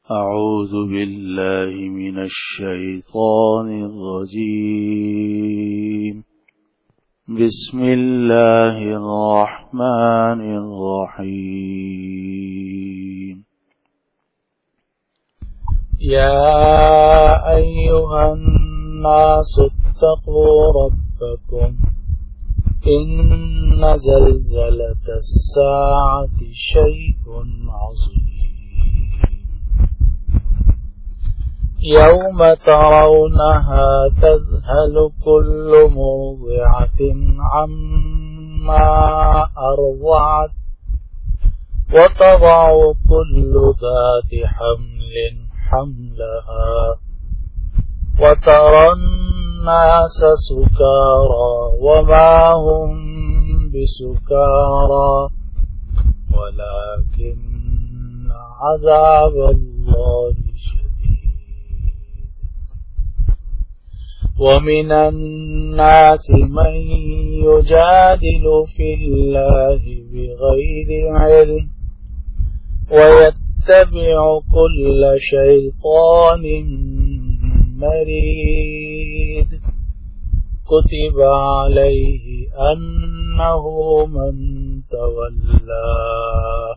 أعوذ بالله من الشيطان الرجيم بسم الله الرحمن الرحيم يا أيها الناس اتقوا ربكم إن زلزلة الساعة شيء عظيم يوم ترونها تذهل كل مرضعة عما أرضعت وتضع كل ذات حمل حملها وترى الناس سكارى وما هم بسكارى ولكن عذاب الله شديد ومن الناس من يجادل في الله بغير علم ويتبع كل شيطان مريد كتب عليه أنه من تولاه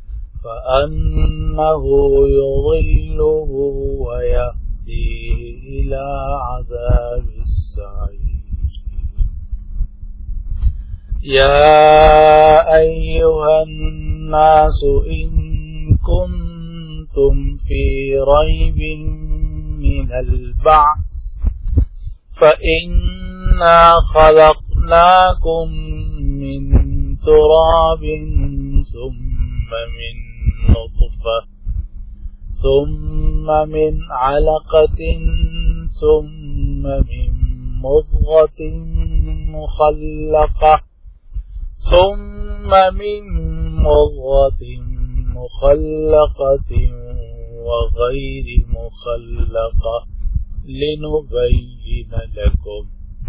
فأنه يضله ويهديه إلى عذاب السعير يا أيها الناس إن كنتم في ريب من البعث فإنا خلقناكم من تراب ثم من نطفة ثم من علقة ثم من مضغة مخلقة وغير مخلقة لنبين لكم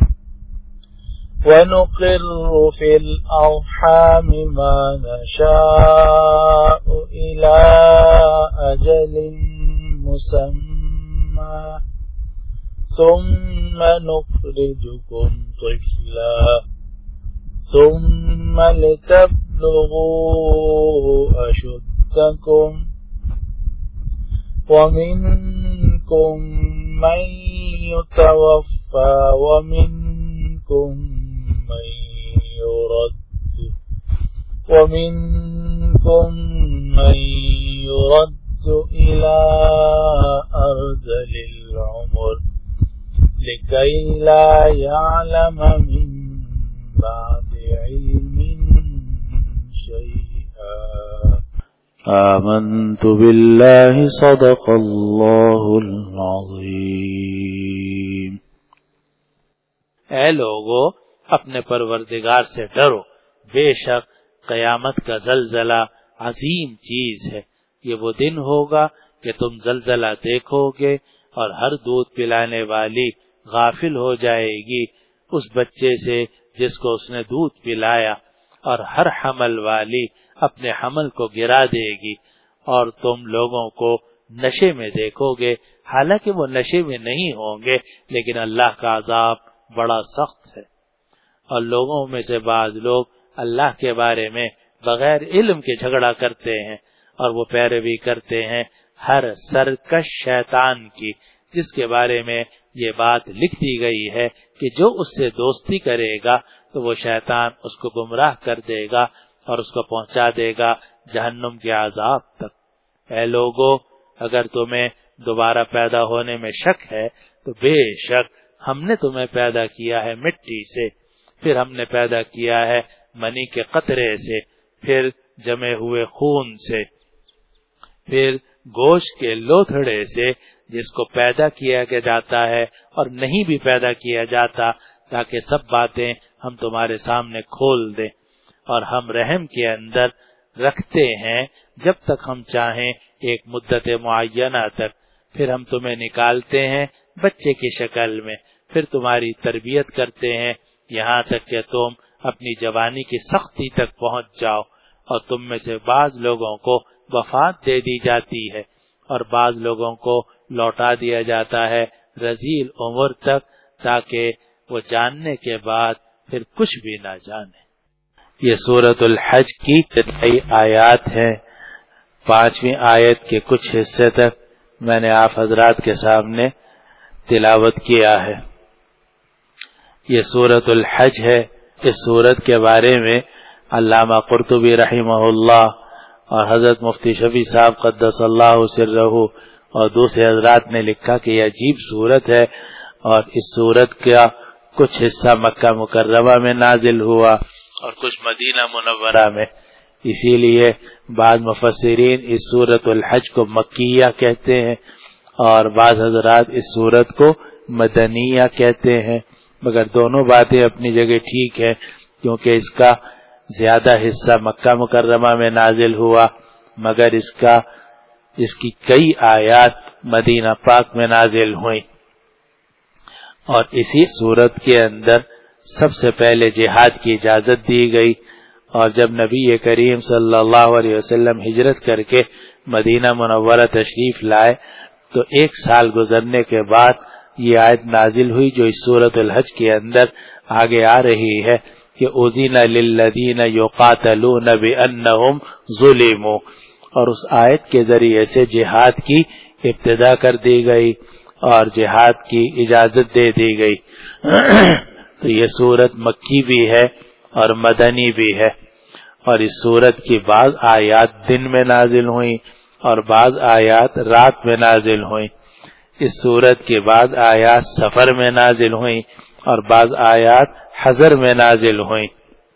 ونقر في الأرحام ما نشاء إلى أجل مسمى ثم نخرجكم طفلا ثم لتبلغوا أشدكم ومنكم من يتوفى ومنكم من يرد إلى أرذل العمر لكي لا يعلم من بعد علم شيئا آمنت بالله صدق الله العظيم اے لوگو اپنے پروردگار سے ڈرو، بے شک قیامت کا زلزلہ عظیم چیز ہے۔ یہ وہ دن ہوگا کہ تم زلزلہ دیکھو گے اور ہر دودھ پلانے والی غافل ہو جائے گی اس بچے سے جس کو اس نے دودھ پلایا، اور ہر حمل والی اپنے حمل کو گرا دے گی، اور تم لوگوں کو نشے میں دیکھو گے، حالانکہ وہ نشے میں نہیں ہوں گے، لیکن اللہ کا عذاب بڑا سخت ہے۔ اور لوگوں میں سے بعض لوگ اللہ کے بارے میں بغیر علم کے جھگڑا کرتے ہیں، اور وہ پیروی کرتے ہیں ہر سرکش شیطان کی، جس کے بارے میں یہ بات لکھ دی گئی ہے کہ جو اس سے دوستی کرے گا تو وہ شیطان اس کو گمراہ کر دے گا اور اس کو پہنچا دے گا جہنم کے عذاب تک۔ اے لوگو، اگر تمہیں دوبارہ پیدا ہونے میں شک ہے تو بے شک ہم نے تمہیں پیدا کیا ہے مٹی سے، پھر ہم نے پیدا کیا ہے منی کے قطرے سے، پھر جمے ہوئے خون سے، پھر گوشت کے لوتھڑے سے، جس کو پیدا کیا جاتا ہے اور نہیں بھی پیدا کیا جاتا، تاکہ سب باتیں ہم تمہارے سامنے کھول دیں، اور ہم رحم کے اندر رکھتے ہیں جب تک ہم چاہیں ایک مدت معینہ تک، پھر ہم تمہیں نکالتے ہیں بچے کی شکل میں، پھر تمہاری تربیت کرتے ہیں یہاں تک کہ تم اپنی جوانی کی سختی تک پہنچ جاؤ، اور تم میں سے بعض لوگوں کو وفات دے دی جاتی ہے، اور بعض لوگوں کو لوٹا دیا جاتا ہے رذیل عمر تک، تاکہ وہ جاننے کے بعد پھر کچھ بھی نہ جانے۔ یہ سورۃ الحج کی 23 آیات ہیں۔ 5ویں آیت کے کچھ حصے تک میں نے آپ حضرات کے سامنے تلاوت کیا ہے۔ یہ سورۃ الحج ہے۔ اس سورت کے بارے میں علامہ قرطبی رحمہ اللہ اور حضرت مفتی شفیع صاحب قدس اللہ سرہ اور دوسرے حضرات نے لکھا کہ یہ عجیب سورت ہے، اور اس سورت کا کچھ حصہ مکہ مکرمہ میں نازل ہوا اور کچھ مدینہ منورہ میں، اسی لیے بعض مفسرین اس سورۃ الحج کو مکیہ کہتے ہیں اور بعض حضرات اس سورت کو مدنیہ کہتے ہیں، مگر دونوں باتیں اپنی جگہ ٹھیک ہیں، کیونکہ اس کا زیادہ حصہ مکہ مکرمہ میں نازل ہوا، مگر اس کی کئی آیات مدینہ پاک میں نازل ہوئیں۔ اور اسی سورت کے اندر سب سے پہلے جہاد کی اجازت دی گئی، اور جب نبی کریم صلی اللہ علیہ وسلم ہجرت کر کے مدینہ منورہ تشریف لائے تو 1 سال گزرنے کے بعد یہ آیت نازل ہوئی جو اس سورۃ الحج کے اندر آگے آ رہی ہے کہ اذن للذین یقاتلون بانہم ظلموا، اور اس آیت کے ذریعے سے جہاد کی ابتدا کر دی گئی اور جہاد کی اجازت دے دی گئی۔ تو یہ سورت مکی بھی ہے اور مدنی بھی ہے، اور اس سورت کی بعض آیات دن میں نازل ہوئیں اور بعض آیات رات میں نازل ہوئیں۔ اس سورت کی بعض آیات سفر میں نازل ہوئیں اور بعض آیات حضر میں نازل ہوئیں۔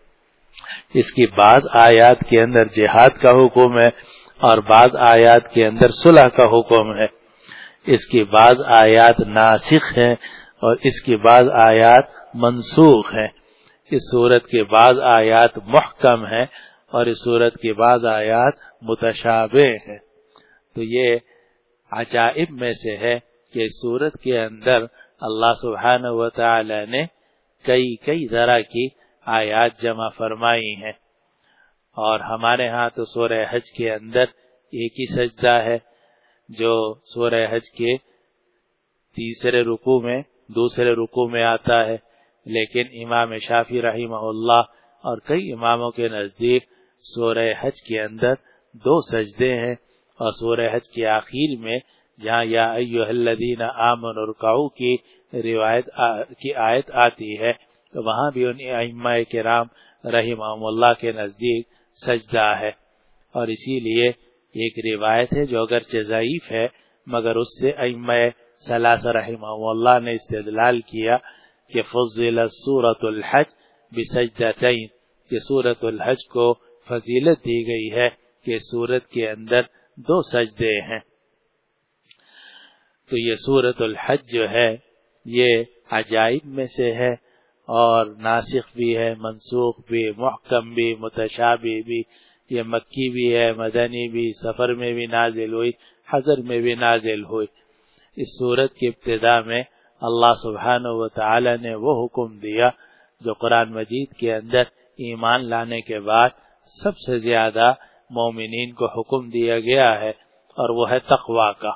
اس کی بعض آیات کے اندر جہاد کا حکم ہے اور بعض آیات کے اندر صلح کا حکم ہے۔ اس کی بعض آیات ناسخ ہیں اور اس کی بعض آیات منسوخ ہیں۔ اس سورت کی بعض آیات محکم ہیں اور اس سورت کی بعض آیات متشابہ ہیں۔ تو یہ عجائب میں سے ہے کہ اس سورت کے اندر اللہ سبحانہ و تعالی نے کئی طرح کی آیات جمع فرمائی ہیں، اور ہمارے ہاں تو سورہ حج کے اندر ایک ہی سجدہ ہے جو سورہ حج کے تیسرے رکوع میں دوسرے رکوع میں آتا ہے، لیکن امام شافعی رحمہ اللہ اور کئی اماموں کے نزدیک سورہ حج کے اندر 2 سجدے ہیں، اور سورہ حج کے آخر میں جہاں یا ایھا الذین آمنوا ارکعوا کی روایت کی آیت آتی ہے تو وہاں بھی ان ائمہ کرام رحمہم اللہ کے نزدیک سجدہ ہے، اور اسی لیے ایک روایت ہے جو اگرچہ ضعیف ہے مگر اس سے ائمہ ثلاثہ رحمہم اللہ نے استدلال کیا کہ فضلت سورۃ الحج بسجدتین، کہ سورۃ الحج کو فضیلت دی گئی ہے کہ سورت کے اندر 2 سجدے ہیں۔ تو یہ سورۃ الحج جو ہے یہ عجائب میں سے ہے، اور ناسخ بھی ہے، منسوخ بھی، محکم بھی، متشابہ بھی، یہ مکی بھی ہے، مدنی بھی، سفر میں بھی نازل ہوئی، حضر میں بھی نازل ہوئی۔ اس سورت کی ابتدا میں اللہ سبحانہ و تعالی نے وہ حکم دیا جو قرآن مجید کے اندر ایمان لانے کے بعد سب سے زیادہ مومنین کو حکم دیا گیا ہے، اور وہ ہے تقوی کا۔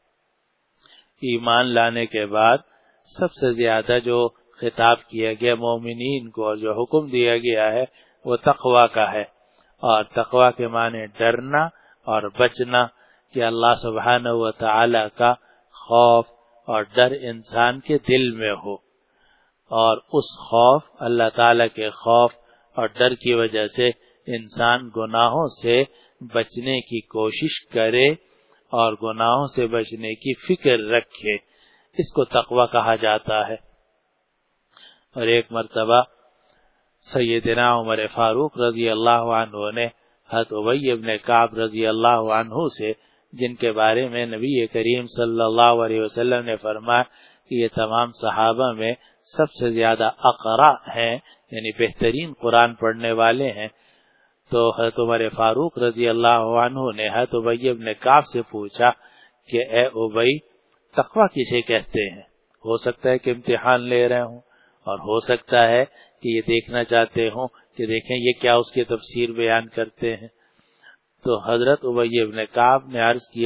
ایمان لانے کے بعد سب سے زیادہ جو خطاب کیا گیا مومنین کو اور جو حکم دیا گیا ہے وہ تقوی کا ہے، اور تقوی کے معنی ڈرنا اور بچنا، کہ اللہ سبحانہ و تعالی کا خوف اور ڈر انسان کے دل میں ہو، اور اس خوف اللہ تعالی کے خوف اور ڈر کی وجہ سے انسان گناہوں سے بچنے کی کوشش کرے اور گناہوں سے بچنے کی فکر رکھے، اس کو تقوی کہا جاتا ہے۔ اور ایک مرتبہ سیدنا عمر فاروق رضی اللہ عنہ نے حضرت ابی بن کعب رضی اللہ عنہ سے، جن کے بارے میں نبی کریم صلی اللہ علیہ وسلم نے فرمایا کہ یہ تمام صحابہ میں سب سے زیادہ اقرا ہیں، یعنی بہترین قرآن پڑھنے والے ہیں، تو حضرت عمر فاروق رضی اللہ عنہ نے حضرت ابی بن کعب سے پوچھا کہ اے ابی، تقوی کسے کہتے ہیں؟ ہو سکتا ہے کہ امتحان لے رہے ہوں، اور ہو سکتا ہے کہ یہ دیکھنا چاہتے ہوں کہ دیکھیں یہ کیا اس کی تفسیر بیان کرتے ہیں۔ تو حضرت ابی بن کعب نے عرض کیا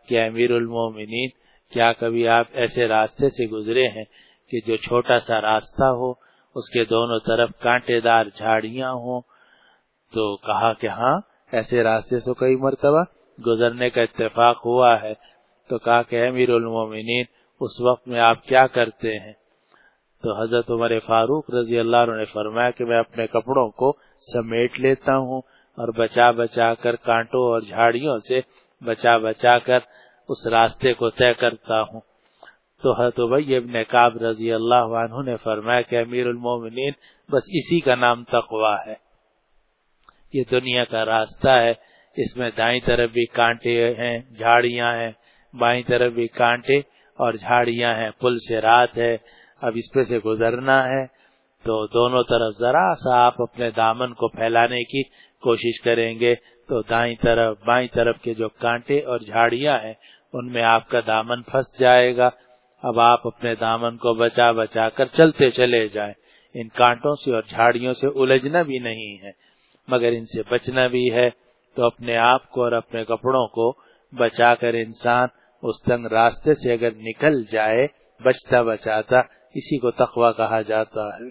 کہ امیر المومنین کیا کبھی آپ ایسے راستے سے گزرے ہیں کہ جو چھوٹا سا راستہ ہو، اس کے دونوں طرف کانٹے دار جھاڑیاں ہوں؟ تو کہا کہ ہاں، ایسے راستے سے کئی مرتبہ گزرنے کا اتفاق ہوا ہے۔ تو کہا کہ امیر المومنین اس وقت میں آپ کیا کرتے ہیں؟ تو حضرت عمر فاروق رضی اللہ عنہ نے فرمایا کہ میں اپنے کپڑوں کو سمیٹ لیتا ہوں اور بچا بچا کر کانٹوں اور جھاڑیوں سے بچا بچا کر اس راستے کو طے کرتا ہوں۔ تو حضرت ابی ابن کعب رضی اللہ عنہ نے فرمایا کہ امیر المومنین بس اسی کا نام تقوی ہے۔ یہ دنیا کا راستہ ہے، اس میں دائیں طرف بھی کانٹے ہیں، جھاڑیاں ہیں، بائیں طرف بھی کانٹے اور جھاڑیاں ہیں، پل سے رات ہے، اب اس پہ سے گزرنا ہے تو دونوں طرف ذرا سا آپ اپنے دامن کو پھیلانے کی کوشش کریں گے تو دائیں طرف بائیں طرف کے جو کانٹے اور جھاڑیاں ہیں ان میں آپ کا دامن پھنس جائے گا۔ اب آپ اپنے دامن کو بچا بچا کر چلتے چلے جائیں، ان کانٹوں سے اور جھاڑیوں سے الجھنا بھی نہیں ہے مگر ان سے بچنا بھی ہے۔ تو اپنے آپ کو اور اپنے کپڑوں کو بچا کر انسان اس تنگ راستے سے اگر نکل جائے بچتا بچاتا، اسی کو تقوی کہا جاتا ہے۔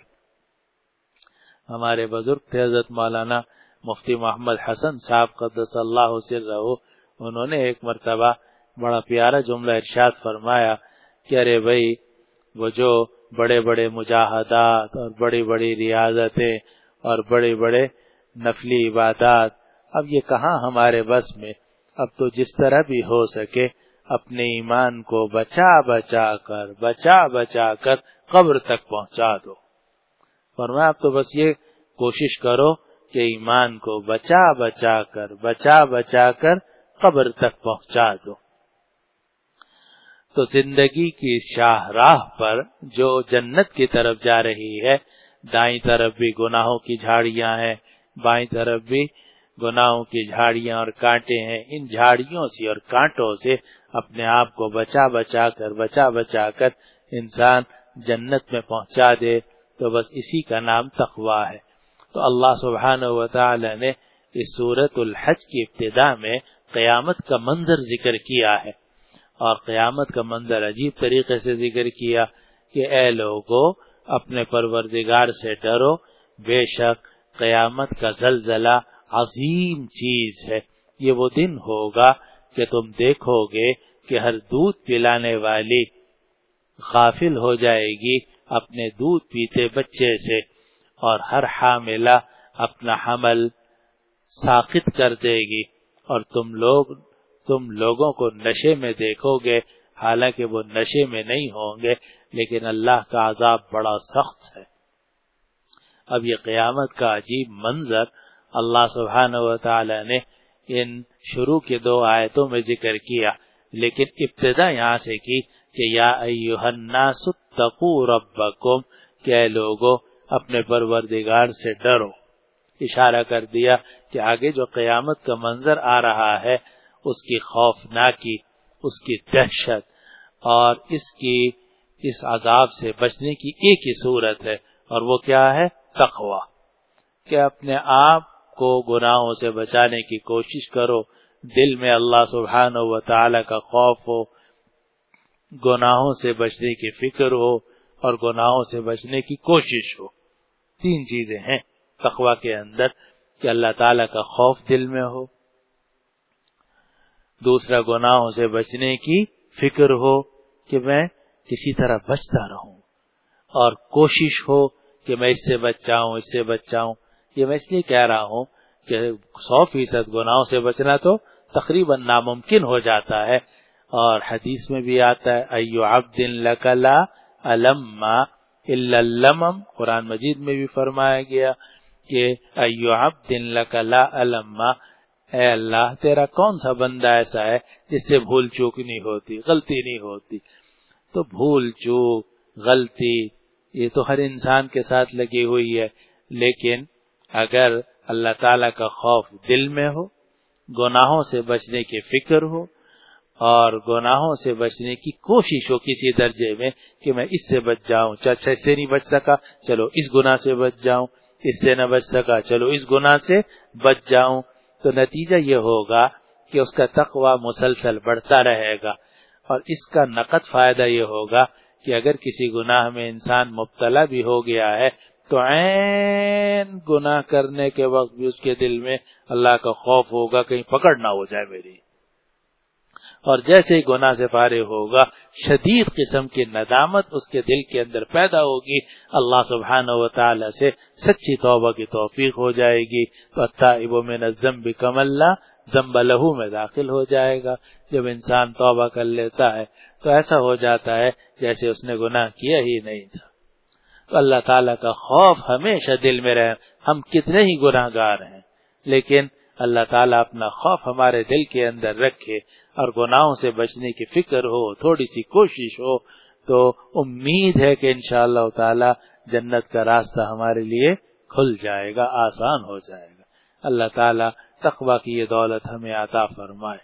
ہمارے بزرگ تھے حضرت مولانا مفتی محمد حسن صاحب قدس اللہ سرہ، انہوں نے ایک مرتبہ بڑا پیارا جملہ ارشاد فرمایا کہ ارے بھائی، وہ جو بڑے بڑے مجاہدات اور بڑی بڑی ریاضتیں اور بڑے بڑے نفلی عبادات، اب یہ کہاں ہمارے بس میں، اب تو جس طرح بھی ہو سکے اپنے ایمان کو بچا بچا کر قبر تک پہنچا دو۔ فرمایا اب تو بس یہ کوشش کرو کہ ایمان کو بچا بچا کر قبر تک پہنچا دو۔ تو زندگی کی شاہراہ پر جو جنت کی طرف جا رہی ہے، دائیں طرف بھی گناہوں کی جھاڑیاں ہیں، بائیں طرف بھی گناہوں کی جھاڑیاں اور کانٹے ہیں، ان جھاڑیوں سے اور کانٹوں سے اپنے آپ کو بچا بچا کر انسان جنت میں پہنچا دے تو بس اسی کا نام تقوی ہے۔ تو اللہ سبحانہ و تعالی نے اس سورۃ الحج کی ابتدا میں قیامت کا منظر ذکر کیا ہے، اور قیامت کا منظر عجیب طریقے سے ذکر کیا کہ اے لوگو اپنے پروردگار سے ڈرو، بے شک قیامت کا زلزلہ عظیم چیز ہے۔ یہ وہ دن ہوگا کہ تم دیکھو گے کہ ہر دودھ پلانے والی غافل ہو جائے گی اپنے دودھ پیتے بچے سے، اور ہر حاملہ اپنا حمل ساقط کر دے گی، اور تم لوگوں کو نشے میں دیکھو گے، حالانکہ وہ نشے میں نہیں ہوں گے، لیکن اللہ کا عذاب بڑا سخت ہے۔ اب یہ قیامت کا عجیب منظر اللہ سبحانہ و تعالی نے ان شروع کے 2 آیتوں میں ذکر کیا، لیکن ابتدا یہاں سے کی کہ یا ایھا الناس اتقوا ربکم، کہ اے لوگو اپنے پروردگار سے ڈرو۔ اشارہ کر دیا کہ آگے جو قیامت کا منظر آ رہا ہے اس کی خوفناکی، اس کی دہشت اور اس عذاب سے بچنے کی ایک ہی صورت ہے، اور وہ کیا ہے؟ تقوی، کہ اپنے آپ کو گناہوں سے بچانے کی کوشش کرو، دل میں اللہ سبحانہ و تعالی کا خوف ہو، گناہوں سے بچنے کی فکر ہو اور گناہوں سے بچنے کی کوشش ہو۔ 3 چیزیں ہیں تقوی کے اندر، کہ اللہ تعالی کا خوف دل میں ہو، دوسرا گناہوں سے بچنے کی فکر ہو کہ میں کسی طرح بچتا رہوں، اور کوشش ہو کہ میں اس سے بچ جاؤں۔ یہ میں اس لیے کہہ رہا ہوں کہ 100% گناہوں سے بچنا تو تقریباً ناممکن ہو جاتا ہے، اور حدیث میں بھی آتا ہے ایو عبد لک لا الم الا اللمم، قرآن مجید میں بھی فرمایا گیا کہ ایو عبد لک لا الم، اے اللہ تیرا کون سا بندہ ایسا ہے جس سے بھول چوک نہیں ہوتی، غلطی نہیں ہوتی۔ تو بھول چوک، غلطی یہ تو ہر انسان کے ساتھ لگی ہوئی ہے، لیکن اگر اللہ تعالیٰ کا خوف دل میں ہو، گناہوں سے بچنے کی فکر ہو اور گناہوں سے بچنے کی کوشش ہو کسی درجے میں کہ میں اس سے بچ جاؤں، اچھا اس سے نہیں بچ سکا چلو اس گناہ سے بچ جاؤں، اس سے نہ بچ سکا چلو اس گناہ سے بچ جاؤں، تو نتیجہ یہ ہوگا کہ اس کا تقوی مسلسل بڑھتا رہے گا، اور اس کا نقد فائدہ یہ ہوگا کہ اگر کسی گناہ میں انسان مبتلا بھی ہو گیا ہے تو عین گناہ کرنے کے وقت بھی اس کے دل میں اللہ کا خوف ہوگا کہیں پکڑ نہ ہو جائے میری، اور جیسے ہی گناہ سے فارغ ہوگا شدید قسم کی ندامت اس کے دل کے اندر پیدا ہوگی، اللہ سبحانہ و تعالی سے سچی توبہ کی توفیق ہو جائے گی، والتائب من الذنب کمن لا ذنب لہ میں داخل ہو جائے گا۔ جب انسان توبہ کر لیتا ہے تو ایسا ہو جاتا ہے جیسے اس نے گناہ کیا ہی نہیں تھا۔ تو اللہ تعالیٰ کا خوف ہمیشہ دل میں رہے، ہم کتنے ہی گناہ گار ہیں لیکن اللہ تعالیٰ اپنا خوف ہمارے دل کے اندر رکھے اور گناہوں سے بچنے کی فکر ہو، تھوڑی سی کوشش ہو، تو امید ہے کہ انشاءاللہ تعالیٰ جنت کا راستہ ہمارے لیے کھل جائے گا، آسان ہو جائے گا۔ اللہ تعالیٰ تقوی کی یہ دولت ہمیں عطا فرمائے۔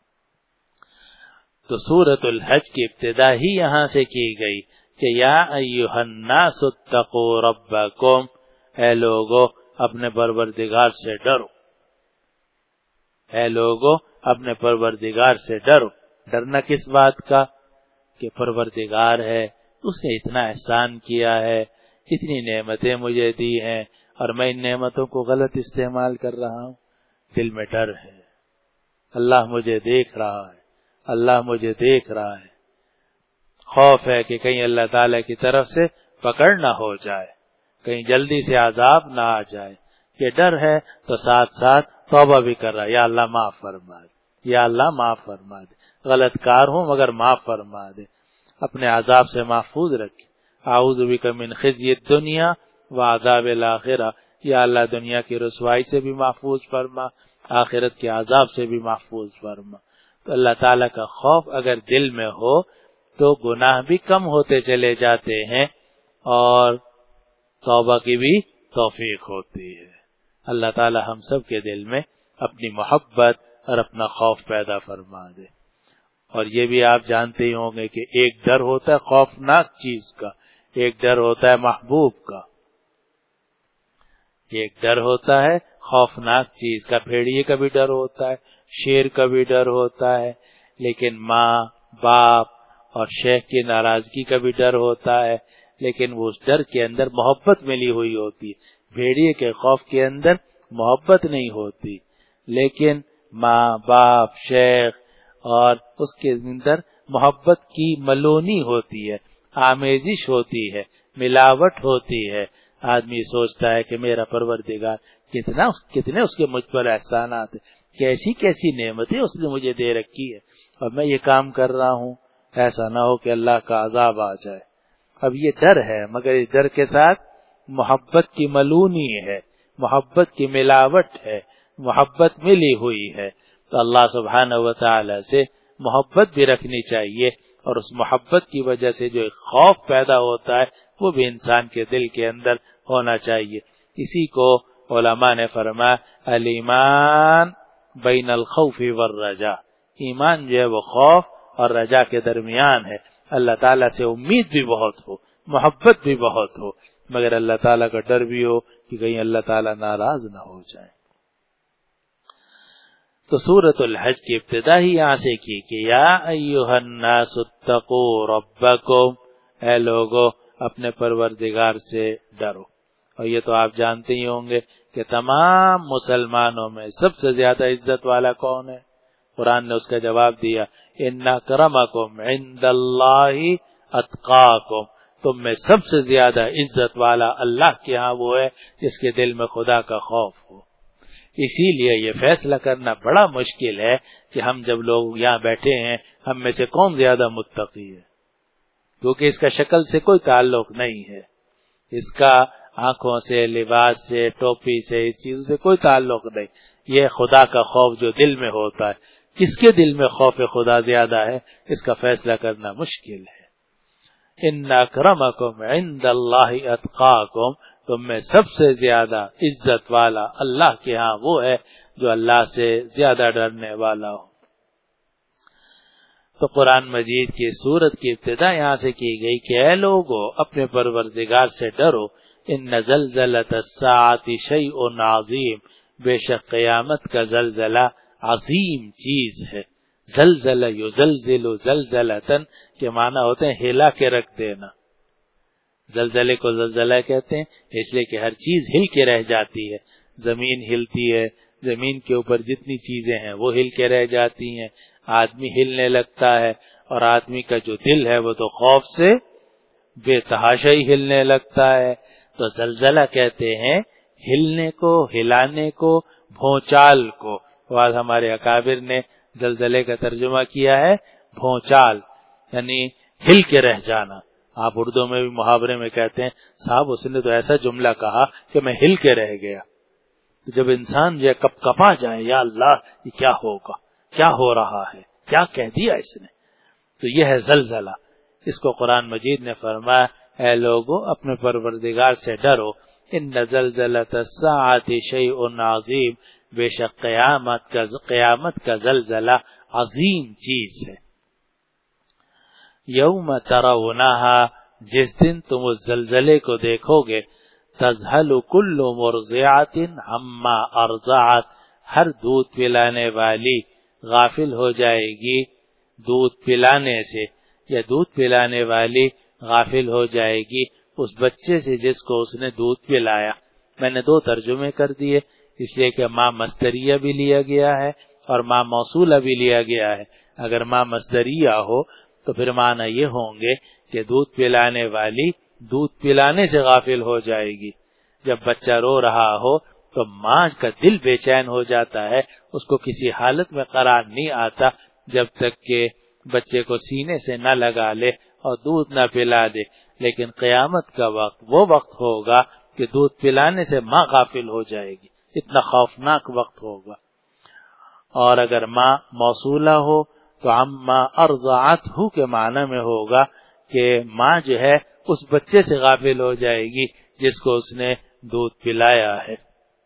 تو سورۃ الحج کی ابتدا ہی یہاں سے کی گئی کہ یا ایھا الناس اتقوا ربکم، اے لوگو اپنے پروردگار سے ڈرو، اے لوگو اپنے پروردگار سے ڈرو۔ ڈرنا کس بات کا؟ کہ پروردگار ہے، اس نے اتنا احسان کیا ہے، اتنی نعمتیں مجھے دی ہیں اور میں ان نعمتوں کو غلط استعمال کر رہا ہوں، دل میں ڈر ہے، اللہ مجھے دیکھ رہا ہے، اللہ مجھے دیکھ رہا ہے، خوف ہے کہ کہیں اللہ تعالی کی طرف سے پکڑ نہ ہو جائے، کہیں جلدی سے عذاب نہ آ جائے، یہ ڈر ہے۔ تو ساتھ ساتھ توبہ بھی کر رہا ہے، یا اللہ معاف فرما دے، یا اللہ معاف فرما دے، غلط کار ہوں مگر معاف فرما دے، اپنے عذاب سے محفوظ رکھے۔ اعوذ بک من خزی الدنیا وعذاب الآخرہ، یا اللہ دنیا کی رسوائی سے بھی محفوظ فرما، آخرت کے عذاب سے بھی محفوظ فرما۔ تو اللہ تعالیٰ کا خوف اگر دل میں ہو تو گناہ بھی کم ہوتے چلے جاتے ہیں اور توبہ کی بھی توفیق ہوتی ہے۔ اللہ تعالیٰ ہم سب کے دل میں اپنی محبت اور اپنا خوف پیدا فرما دے۔ اور یہ بھی آپ جانتے ہی ہوں گے کہ ایک ڈر ہوتا ہے خوفناک چیز کا، ایک ڈر ہوتا ہے محبوب کا، ایک ڈر ہوتا ہے خوفناک چیز کا، بھیڑیے کا بھی ڈر ہوتا ہے، شیر کا بھی ڈر ہوتا ہے، لیکن ماں باپ اور شیخ کی ناراضگی کا بھی ڈر ہوتا ہے، لیکن وہ اس ڈر کے اندر محبت ملی ہوئی ہوتی ہے۔ بھیڑیے کے خوف کے اندر محبت نہیں ہوتی، لیکن ماں باپ شیخ اور اس کے اندر محبت کی ملونی ہوتی ہے، آمیزش ہوتی ہے، ملاوٹ ہوتی ہے۔ آدمی سوچتا ہے کہ میرا پروردگار کتنے اس کے مجھ پر احسانات ہیں، کیسی کیسی نعمتیں اس نے مجھے دے رکھی ہے، اور میں یہ کام کر رہا ہوں، ایسا نہ ہو کہ اللہ کا عذاب آ جائے۔ اب یہ ڈر ہے، مگر اس ڈر کے ساتھ محبت کی ملونی ہے، محبت کی ملاوٹ ہے، محبت ملی ہوئی ہے۔ تو اللہ سبحانہ و تعالی سے محبت بھی رکھنی چاہیے، اور اس محبت کی وجہ سے جو ایک خوف پیدا ہوتا ہے وہ بھی انسان کے دل کے اندر ہونا چاہیے۔ اسی کو علماء نے فرمایا الایمان بین الخوف والرجاء، ایمان جو ہے وہ خوف اور رجا کے درمیان ہے۔ اللہ تعالیٰ سے امید بھی بہت ہو، محبت بھی بہت ہو، مگر اللہ تعالیٰ کا ڈر بھی ہو کہ کہیں اللہ تعالیٰ ناراض نہ ہو جائے۔ تو سورۃ الحج کی ابتدا ہی یہاں سے کی کہ یا ایھا الناس اتقوا ربکم، اے لوگو اپنے پروردگار سے ڈرو۔ اور یہ تو آپ جانتے ہی ہوں گے کہ تمام مسلمانوں میں سب سے زیادہ عزت والا کون ہے؟ قرآن نے اس کا جواب دیا ان اکرمکم عند اللہ اتقاکم، تم میں سب سے زیادہ عزت والا اللہ کے ہاں وہ ہے جس کے دل میں خدا کا خوف ہو۔ اسی لیے یہ فیصلہ کرنا بڑا مشکل ہے کہ ہم جب لوگ یہاں بیٹھے ہیں ہم میں سے کون زیادہ متقی ہے، کیونکہ اس کا شکل سے کوئی تعلق نہیں ہے، اس کا آنکھوں سے، لباس سے، ٹوپی سے، اس چیز سے کوئی تعلق نہیں۔ یہ خدا کا خوف جو دل میں ہوتا ہے، کس کے دل میں خوف خدا زیادہ ہے، اس کا فیصلہ کرنا مشکل ہے۔ ان اکرمکم عند اللہ اتقاکم، تم میں سب سے زیادہ عزت والا اللہ کے ہاں وہ ہے جو اللہ سے زیادہ ڈرنے والا ہو۔ تو قرآن مجید کی سورت کی ابتدا یہاں سے کی گئی کہ اے لوگو اپنے پروردگار سے ڈرو، ان زلزلۃ الساعۃ شیء عظیم، بے شک قیامت کا زلزلہ عظیم چیز ہے۔ زلزلہ یزلزل زلزلتن کے معنی ہوتے ہیں ہلا کے رکھ دینا۔ زلزلے کو زلزلہ کہتے ہیں اس لیے کہ ہر چیز ہل کے رہ جاتی ہے، زمین ہلتی ہے، زمین کے اوپر جتنی چیزیں ہیں وہ ہل کے رہ جاتی ہیں، آدمی ہلنے لگتا ہے، اور آدمی کا جو دل ہے وہ تو خوف سے بے تحاشا ہی ہلنے لگتا ہے۔ تو زلزلہ کہتے ہیں ہلنے کو، ہلانے کو، بھونچال کو۔ بعض ہمارے اکابر نے زلزلے کا ترجمہ کیا ہے بھونچال، یعنی ہل کے رہ جانا۔ آپ اردو میں بھی محاورے میں کہتے ہیں صاحب اس نے تو ایسا جملہ کہا کہ میں ہل کے رہ گیا۔ تو جب انسان جو کپ کپا جائے، یا اللہ یہ کیا ہوگا، کیا ہو رہا ہے، کیا کہہ دیا اس نے، تو یہ ہے زلزلہ۔ اس کو قرآن مجید نے فرمایا اے لوگو اپنے پروردگار سے ڈرو، ان زلزلۃ الساعۃ شیء عظیم، بے شک قیامت کا زلزلہ عظیم چیز ہے۔ یوم ترونہا، جس دن تم اس زلزلے کو دیکھو گے، تذہل کل مرضعۃ عما ارضعت، ہر دودھ پلانے والی غافل ہو جائے گی دودھ پلانے سے، یا دودھ پلانے والی غافل ہو جائے گی اس بچے سے جس کو اس نے دودھ پلایا۔ میں نے دو ترجمے کر دیے، اس لیے کہ ماں مصدریہ بھی لیا گیا ہے اور ماں موصولہ بھی لیا گیا ہے۔ اگر ماں مصدریہ ہو تو پھر معنی یہ ہوں گے کہ دودھ پلانے والی دودھ پلانے سے غافل ہو جائے گی۔ جب بچہ رو رہا ہو تو ماں کا دل بے چین ہو جاتا ہے، اس کو کسی حالت میں قرار نہیں آتا جب تک کہ بچے کو سینے سے نہ لگا لے اور دودھ نہ پلا دے۔ لیکن قیامت کا وقت وہ وقت ہوگا کہ دودھ پلانے سے ماں غافل ہو جائے گی، اتنا خوفناک وقت ہوگا۔ اور اگر ماں موصولہ ہو تو عما ارضعتہ کے معنی میں ہوگا کہ ماں جو ہے اس بچے سے غافل ہو جائے گی جس کو اس نے دودھ پلایا ہے۔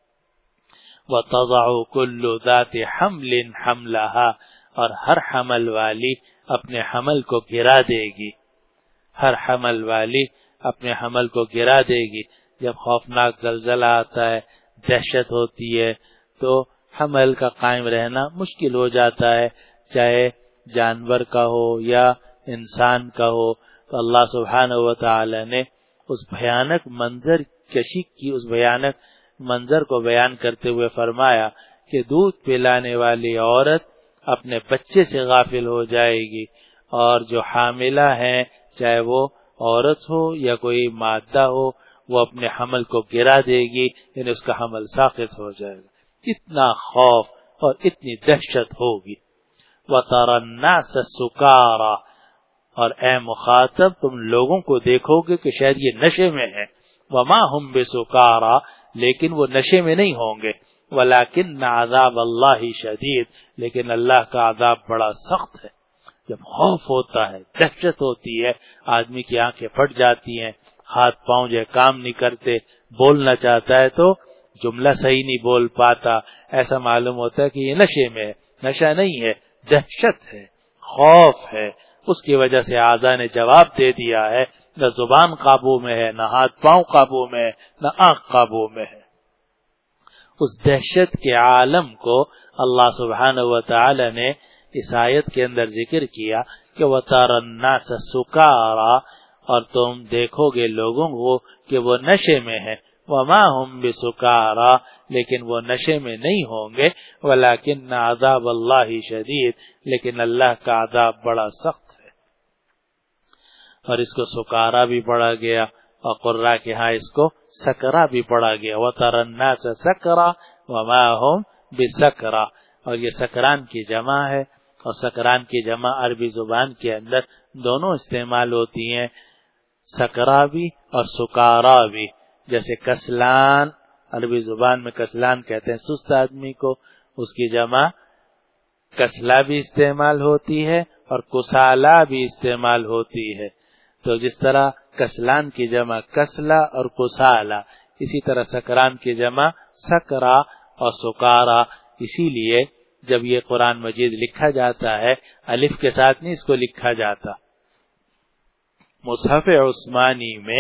وَتَضَعُ كُلُّ ذَاتِ حَمْلٍ حَمْلَهَا، اور ہر حمل والی اپنے حمل کو گرا دے گی، ہر حمل والی اپنے حمل کو گرا دے گی۔ جب خوفناک زلزلہ آتا ہے، دہشت ہوتی ہے، تو حمل کا قائم رہنا مشکل ہو جاتا ہے، چاہے جانور کا ہو یا انسان کا ہو۔ تو اللہ سبحانہ و تعالی نے اس بھیانک منظر کشی کی، اس بھیانک منظر کو بیان کرتے ہوئے فرمایا کہ دودھ پلانے والی عورت اپنے بچے سے غافل ہو جائے گی، اور جو حاملہ ہیں چاہے وہ عورت ہو یا کوئی مادہ ہو، وہ اپنے حمل کو گرا دے گی، یعنی اس کا حمل ساقط ہو جائے گا۔ اتنا خوف اور اتنی دہشت ہوگی۔ وَتَرَى النَّاسَ سُكَارَى، اور اے مخاطب تم لوگوں کو دیکھو گے کہ شاید یہ نشے میں ہے، وَمَا هُمْ بِسُكَارَى، لیکن وہ نشے میں نہیں ہوں گے، وَلَكِنَّ عَذَابَ اللَّهِ شَدِيدٌ، لیکن اللہ کا عذاب بڑا سخت ہے۔ جب خوف ہوتا ہے، دہشت ہوتی ہے، آدمی کی آنکھیں پھٹ جاتی ہیں، ہاتھ پاؤں جو کام نہیں کرتے، بولنا چاہتا ہے تو جملہ صحیح نہیں بول پاتا، ایسا معلوم ہوتا ہے کہ یہ نشے میں ہے۔ نشہ نہیں ہے، دہشت ہے، خوف ہے، اس کی وجہ سے اعضاء نے جواب دے دیا ہے، نہ زبان قابو میں ہے، نہ ہاتھ پاؤں قابو میں ہے، نہ آنکھ قابو میں ہے۔ اس دہشت کے عالم کو اللہ سبحانہ و تعالی نے اس آیت کے اندر ذکر کیا کہ وَتَرَى النَّاسَ سُكَارَى، اور تم دیکھو گے لوگوں کو کہ وہ نشے میں ہیں، وَمَا هُمْ بِسُكَارَى، لیکن وہ نشے میں نہیں ہوں گے، وَلَكِنَّ عَذَابَ اللَّهِ شَدِيدٌ، لیکن اللہ کا عذاب بڑا سخت ہے۔ اور اس کو سکارا بھی پڑھا گیا، اور قراء کے ہاں اس کو سکرا بھی پڑھا گیا، وَتَرَى النَّاسَ سَكْرَى وَمَا هُمْ بِسَكْرَى، اور یہ سکران کی جمع ہے، اور سکران کی جمع عربی زبان کے اندر دونوں استعمال ہوتی ہیں، سکرا بھی اور سکارا بھی۔ جیسے کسلان، عربی زبان میں کسلان کہتے ہیں سست آدمی کو، اس کی جمع کسلا بھی استعمال ہوتی ہے اور کسالا بھی استعمال ہوتی ہے۔ تو جس طرح کسلان کی جمع کسلا اور کسالا، اسی طرح سکران کی جمع سکرا اور سکارا۔ اسی لیے جب یہ قرآن مجید لکھا جاتا ہے الف کے ساتھ نہیں اس کو لکھا جاتا۔ مصحف عثمانی میں،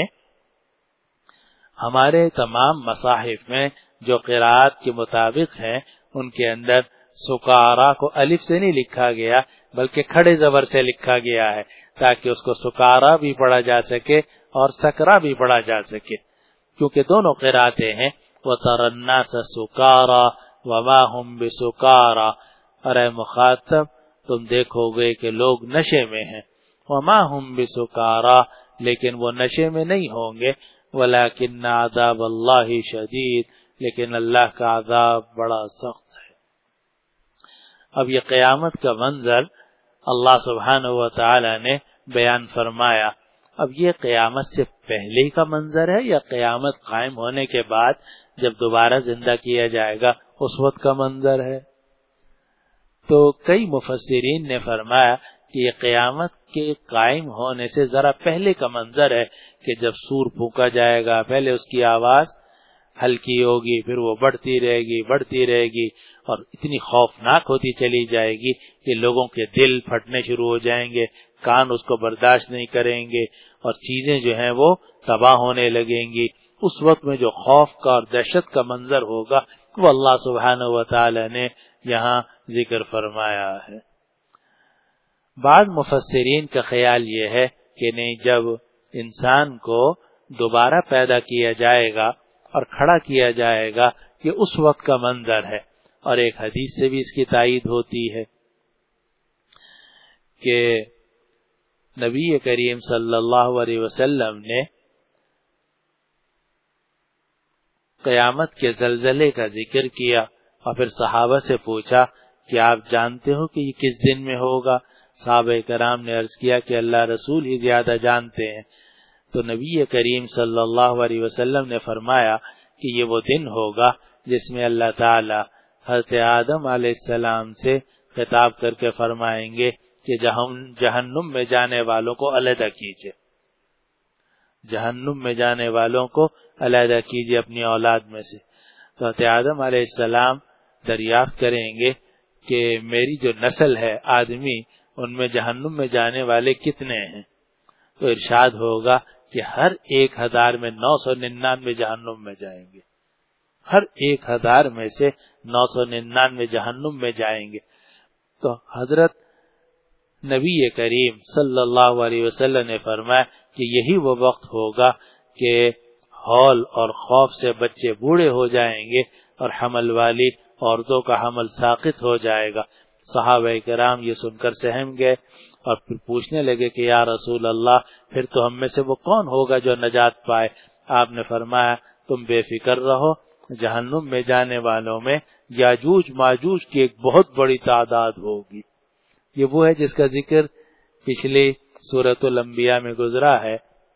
ہمارے تمام مصاحف میں جو قراءات کے مطابق ہیں، ان کے اندر سکارا کو الف سے نہیں لکھا گیا بلکہ کھڑے زبر سے لکھا گیا ہے تاکہ اس کو سکارا بھی پڑھا جا سکے اور سکرا بھی پڑھا جا سکے، کیونکہ دونوں قراتیں ہیں وَتَرَى النَّاسَ سُكَارَى وَمَا هُمْ بِسُكَارَى، اور اے مخاطب تم دیکھو گے کہ لوگ نشے میں ہیں، وَمَا هُمْ بِسُكَارَى لیکن وہ نشے میں نہیں ہوں گے، وَلَكِنَّ عَذَابَ اللَّهِ شَدِيدٌ لیکن اللہ کا عذاب بڑا سخت ہے۔ اب یہ قیامت کا منظر اللہ سبحانہ و تعالی نے بیان فرمایا۔ اب یہ قیامت سے پہلے کا منظر ہے یا قیامت قائم ہونے کے بعد جب دوبارہ زندہ کیا جائے گا اس وقت کا منظر ہے؟ تو کئی مفسرین نے فرمایا کہ یہ قیامت کے قائم ہونے سے ذرا پہلے کا منظر ہے کہ جب سور پھونکا جائے گا، پہلے اس کی آواز ہلکی ہوگی، پھر وہ بڑھتی رہے گی اور اتنی خوفناک ہوتی چلی جائے گی کہ لوگوں کے دل پھٹنے شروع ہو جائیں گے، کان اس کو برداشت نہیں کریں گے اور چیزیں جو ہیں وہ تباہ ہونے لگیں گی۔ اس وقت میں جو خوف کا اور دہشت کا منظر ہوگا وہ اللہ سبحانہ و تعالی نے یہاں ذکر فرمایا ہے۔ بعض مفسرین کا خیال یہ ہے کہ نہیں، جب انسان کو دوبارہ پیدا کیا جائے گا اور کھڑا کیا جائے گا یہ اس وقت کا منظر ہے، اور ایک حدیث سے بھی اس کی تائید ہوتی ہے کہ نبی کریم صلی اللہ علیہ وسلم نے قیامت کے زلزلے کا ذکر کیا اور پھر صحابہ سے پوچھا کہ آپ جانتے ہو کہ یہ کس دن میں ہوگا؟ صحابہ کرام نے عرض کیا کہ اللہ رسول ہی زیادہ جانتے ہیں۔ تو نبی کریم صلی اللہ علیہ وسلم نے فرمایا کہ یہ وہ دن ہوگا جس میں اللہ تعالی حضرت آدم علیہ السلام سے خطاب کر کے فرمائیں گے کہ جہنم میں جانے والوں کو علیحدہ کیجئے، جہنم میں جانے والوں کو علیحدہ کیجئے اپنی اولاد میں سے۔ تو حضرت آدم علیہ السلام دریافت کریں گے کہ میری جو نسل ہے آدمی، ان میں جہنم میں جانے والے کتنے ہیں؟ تو ارشاد ہوگا کہ ہر 1000 میں 999 جہنم میں جائیں گے، ہر 1000 میں سے 999 جہنم میں جائیں گے۔ تو حضرت نبی کریم صلی اللہ علیہ وسلم نے فرمایا کہ یہی وہ وقت ہوگا کہ ہول اور خوف سے بچے بوڑھے ہو جائیں گے اور حمل والی عورتوں کا حمل ساقط ہو جائے گا۔ صحابہ کرام یہ سن کر سہم گئے اور پھر پوچھنے لگے کہ یا رسول اللہ پھر تو ہم میں سے وہ کون ہوگا جو نجات پائے؟ آپ نے فرمایا تم بے فکر رہو، جہنم میں جانے والوں میں یاجوج ماجوج کی ایک بہت بڑی تعداد ہوگی۔ یہ وہ ہے جس کا ذکر پچھلی سورۃ الانبیاء میں گزرا ہے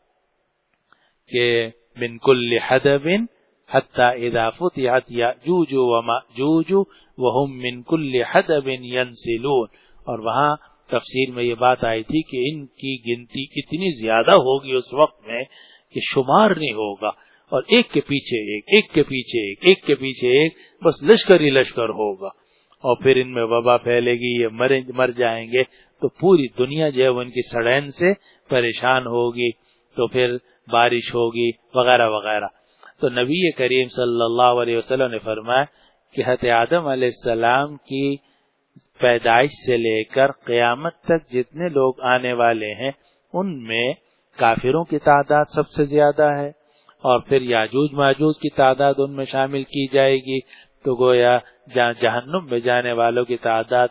کہ من کل حدب حتی اذا فتحت یاجوج وماجوج وهم من کل حدب ینسلون، اور وہاں تفسیر میں یہ بات آئی تھی کہ ان کی گنتی اتنی زیادہ ہوگی اس وقت میں کہ شمار نہیں ہوگا، اور ایک کے پیچھے ایک، ایک کے پیچھے ایک، ایک کے پیچھے ایک، بس لشکر ہی لشکر ہوگا، اور پھر ان میں وبا پھیلے گی، یہ مر جائیں گے، تو پوری دنیا جو ہے وہ ان کی سڑین سے پریشان ہوگی، تو پھر بارش ہوگی وغیرہ وغیرہ۔ تو نبی کریم صلی اللہ علیہ وسلم نے فرمایا کہ حضرت آدم علیہ السلام کی پیدائش سے لے کر قیامت تک جتنے لوگ آنے والے ہیں ان میں کافروں کی تعداد سب سے زیادہ ہے، اور پھر یاجوج ماجوج کی تعداد ان میں شامل کی جائے گی، تو گویا جہنم میں جانے والوں کی تعداد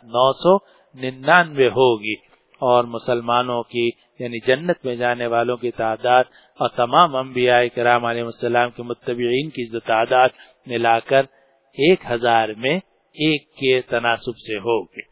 999 ہوگی، اور مسلمانوں کی یعنی جنت میں جانے والوں کی تعداد اور تمام انبیاء کرام علیہ السلام کے متبعین کی تعداد ملا کر 1000 میں ایک کے تناسب سے ہوگی۔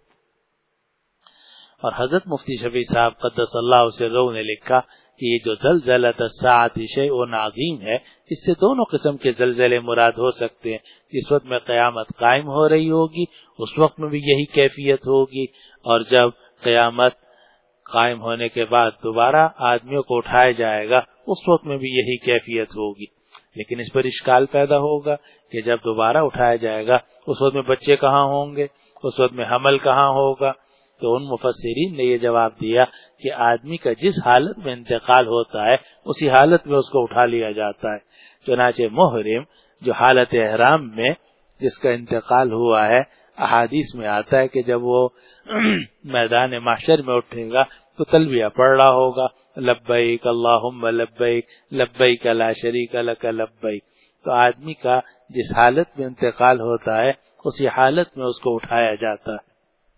اور حضرت مفتی شفیع صاحب قدس اللہ سرہ نے لکھا کہ یہ جو زلزلۃ الساعۃ شیء عظیم ہے، اس سے دونوں قسم کے زلزلے مراد ہو سکتے ہیں۔ جس وقت میں قیامت قائم ہو رہی ہوگی اس وقت میں بھی یہی کیفیت ہوگی، اور جب قیامت قائم ہونے کے بعد دوبارہ آدمیوں کو اٹھایا جائے گا اس وقت میں بھی یہی کیفیت ہوگی۔ لیکن اس پر اشکال پیدا ہوگا کہ جب دوبارہ اٹھایا جائے گا اس وقت میں بچے کہاں ہوں گے، اس وقت میں حمل کہاں ہوگا؟ تو ان مفسرین نے یہ جواب دیا کہ آدمی کا جس حالت میں انتقال ہوتا ہے اسی حالت میں اس کو اٹھا لیا جاتا ہے۔ چنانچہ محرم جو حالت احرام میں جس کا انتقال ہوا ہے احادیث میں آتا ہے کہ جب وہ میدان محشر میں اٹھے گا تو تلبیہ پڑھ رہا ہوگا، لبیک اللہم لبیک لبیک لا شریک لک لبیک. تو آدمی کا جس حالت میں انتقال ہوتا ہے اسی حالت میں اس کو اٹھایا جاتا ہے.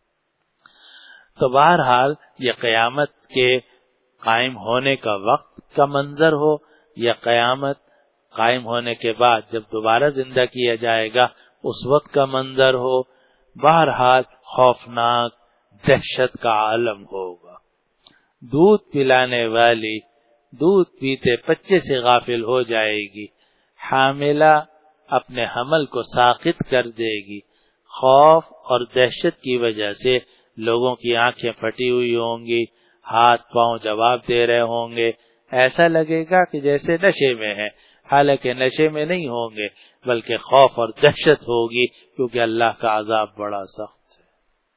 تو بہرحال یہ قیامت کے قائم ہونے کا وقت کا منظر ہو یا قیامت قائم ہونے کے بعد جب دوبارہ زندہ کیا جائے گا اس وقت کا منظر ہو، بہرحال خوفناک دہشت کا عالم ہوگا. دودھ پلانے والی دودھ پیتے بچے سے غافل ہو جائے گی، حاملہ اپنے حمل کو ساقط کر دے گی. خوف اور دہشت کی وجہ سے لوگوں کی آنکھیں پھٹی ہوئی ہوں گی، ہاتھ پاؤں جواب دے رہے ہوں گے، ایسا لگے گا کہ جیسے نشے میں ہیں، حالانکہ نشے میں نہیں ہوں گے بلکہ خوف اور دہشت ہوگی، کیونکہ اللہ کا عذاب بڑا سخت ہے.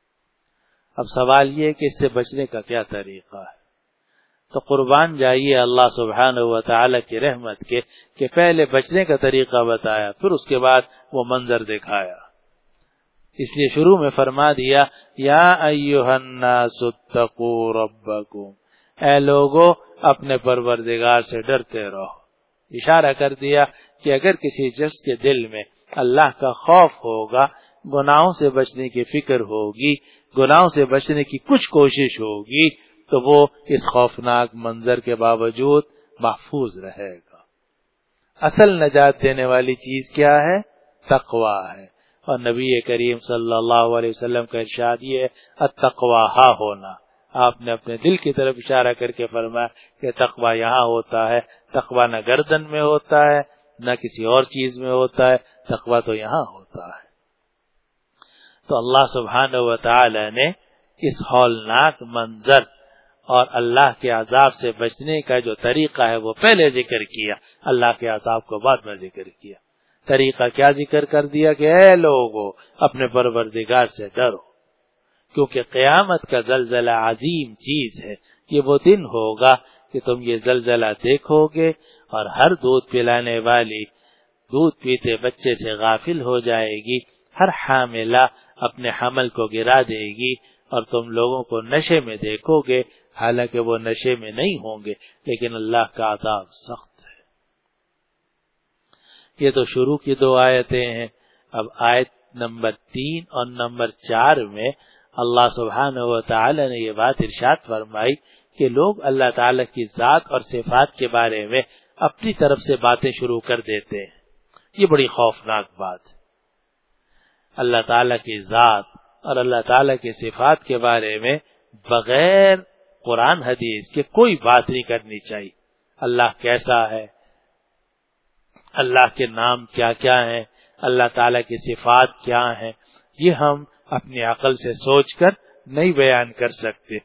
اب سوال یہ ہے کہ اس سے بچنے کا کیا طریقہ ہے؟ تو قربان جائیے اللہ سبحانہ و تعالی کی رحمت کے کہ پہلے بچنے کا طریقہ بتایا، پھر اس کے بعد وہ منظر دکھایا. اس لیے شروع میں فرما دیا یا ایھا الناس اتقوا ربکم، اے لوگو اپنے پروردگار سے ڈرتے رہو. اشارہ کر دیا کہ اگر کسی شخص کے دل میں اللہ کا خوف ہوگا، گناہوں سے بچنے کی فکر ہوگی، گناہوں سے بچنے کی کچھ کوشش ہوگی، تو وہ اس خوفناک منظر کے باوجود محفوظ رہے گا. اصل نجات دینے والی چیز کیا ہے؟ تقوی ہے. اور نبی کریم صلی اللہ علیہ وسلم کا ارشاد یہ ہے التقوی ہا ہونا. آپ نے اپنے دل کی طرف اشارہ کر کے فرمایا کہ تقوی یہاں ہوتا ہے. تقوی نہ گردن میں ہوتا ہے نہ کسی اور چیز میں ہوتا ہے، تقوی تو یہاں ہوتا ہے. تو اللہ سبحانہ و تعالی نے اس ہولناک منظر اور اللہ کے عذاب سے بچنے کا جو طریقہ ہے وہ پہلے ذکر کیا، اللہ کے عذاب کو بعد میں ذکر کیا. طریقہ کیا ذکر کر دیا کہ اے لوگو اپنے پروردگار سے ڈرو، کیونکہ قیامت کا زلزلہ عظیم چیز ہے. یہ وہ دن ہوگا کہ تم یہ زلزلہ دیکھو گے اور ہر دودھ پلانے والی دودھ پیتے بچے سے غافل ہو جائے گی، ہر حاملہ اپنے حمل کو گرا دے گی، اور تم لوگوں کو نشے میں دیکھو گے، حالانکہ وہ نشے میں نہیں ہوں گے، لیکن اللہ کا عذاب سخت ہے. یہ تو شروع کی 2 آیتیں ہیں. اب آیت نمبر 3 اور نمبر 4 میں اللہ سبحانہ و تعالی نے یہ بات ارشاد فرمائی کہ لوگ اللہ تعالی کی ذات اور صفات کے بارے میں اپنی طرف سے باتیں شروع کر دیتے ہیں. یہ بڑی خوفناک بات ہے. اللہ تعالی کی ذات اور اللہ تعالی کی صفات کے بارے میں بغیر قرآن حدیث کے کوئی بات نہیں کرنی چاہیے. اللہ کیسا ہے، اللہ کے نام کیا کیا ہیں، اللہ تعالی کی صفات کیا ہیں، یہ ہم اپنی عقل سے سوچ کر نہیں بیان کر سکتے.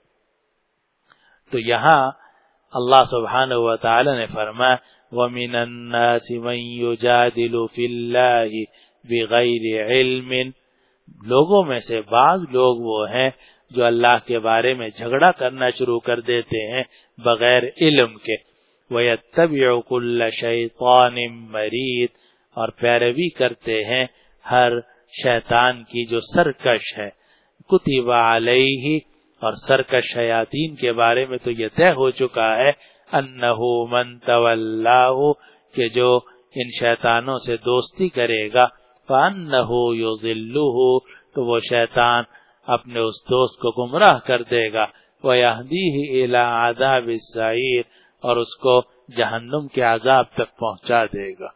تو یہاں اللہ سبحانہ و تعالی نے فرمایا وَمِنَ النَّاسِ مَن يُجَادِلُ فِي اللَّهِ بِغَيْرِ عِلْمٍ، لوگوں میں سے بعض لوگ وہ ہیں جو اللہ کے بارے میں جھگڑا کرنا شروع کر دیتے ہیں بغیر علم کے. وَيَتَّبِعُ كُلَّ شَيْطَانٍ مَرِيدٍ، اور پیروی کرتے ہیں ہر شیطان کی جو سرکش ہے. کتب علیہ، اور سرکش شیاطین کے بارے میں تو یہ طے ہو چکا ہے انہ من تولاہ، کہ جو ان شیطانوں سے دوستی کرے گا فانہ یضلہ، تو وہ شیطان اپنے اس دوست کو گمراہ کر دے گا، ویہدیہ الی عذاب السعیر، اور اس کو جہنم کے عذاب تک پہنچا دے گا.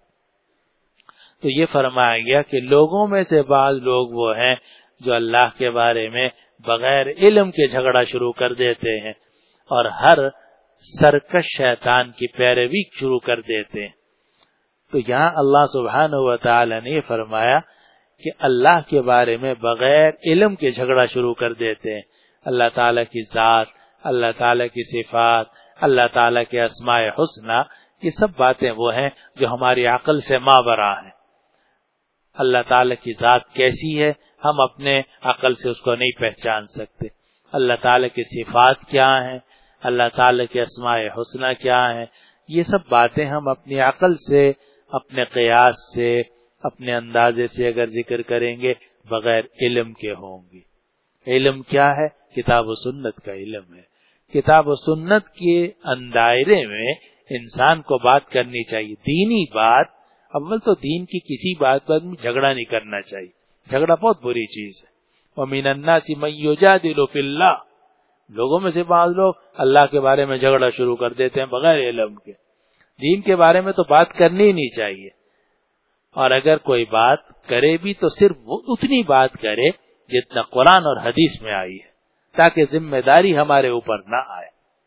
تو یہ فرمایا گیا کہ لوگوں میں سے بعض لوگ وہ ہیں جو اللہ کے بارے میں بغیر علم کے جھگڑا شروع کر دیتے ہیں اور ہر سرکش شیطان کی پیروی شروع کر دیتے ہیں. تو یہاں اللہ سبحانہ و تعالی نے فرمایا کہ اللہ کے بارے میں بغیر علم کے جھگڑا شروع کر دیتے ہیں. اللہ تعالی کی ذات، اللہ تعالی کی صفات، اللہ تعالی کے اسماء حسنہ، یہ سب باتیں وہ ہیں جو ہماری عقل سے مابرا ہیں. اللہ تعالی کی ذات کیسی ہے ہم اپنے عقل سے اس کو نہیں پہچان سکتے. اللہ تعالی کی صفات کیا ہیں، اللہ تعالی کے اسماء حسنہ کیا ہیں، یہ سب باتیں ہم اپنی عقل سے، اپنے قیاس سے، اپنے اندازے سے اگر ذکر کریں گے بغیر علم کے ہوں گی۔ علم کیا ہے؟ کتاب و سنت کا علم ہے۔ کتاب و سنت کے دائرے میں انسان کو بات کرنی چاہیے، دینی بات۔ اول تو دین کی کسی بات پر جھگڑا نہیں کرنا چاہیے، جھگڑا بہت بری چیز ہے۔ وَمِنَ النَّاسِ مَن يُجَادِلُ فِي اللَّهِ، لوگوں میں سے بعض لوگ اللہ کے بارے میں جھگڑا شروع کر دیتے ہیں بغیر علم کے۔ دین کے بارے میں تو بات کرنی ہی نہیں چاہیے، اور اگر کوئی بات کرے بھی تو صرف وہ اتنی بات کرے جتنا قرآن اور حدیث میں آئی ہے، تاکہ ذمہ داری ہمارے اوپر نہ آئے۔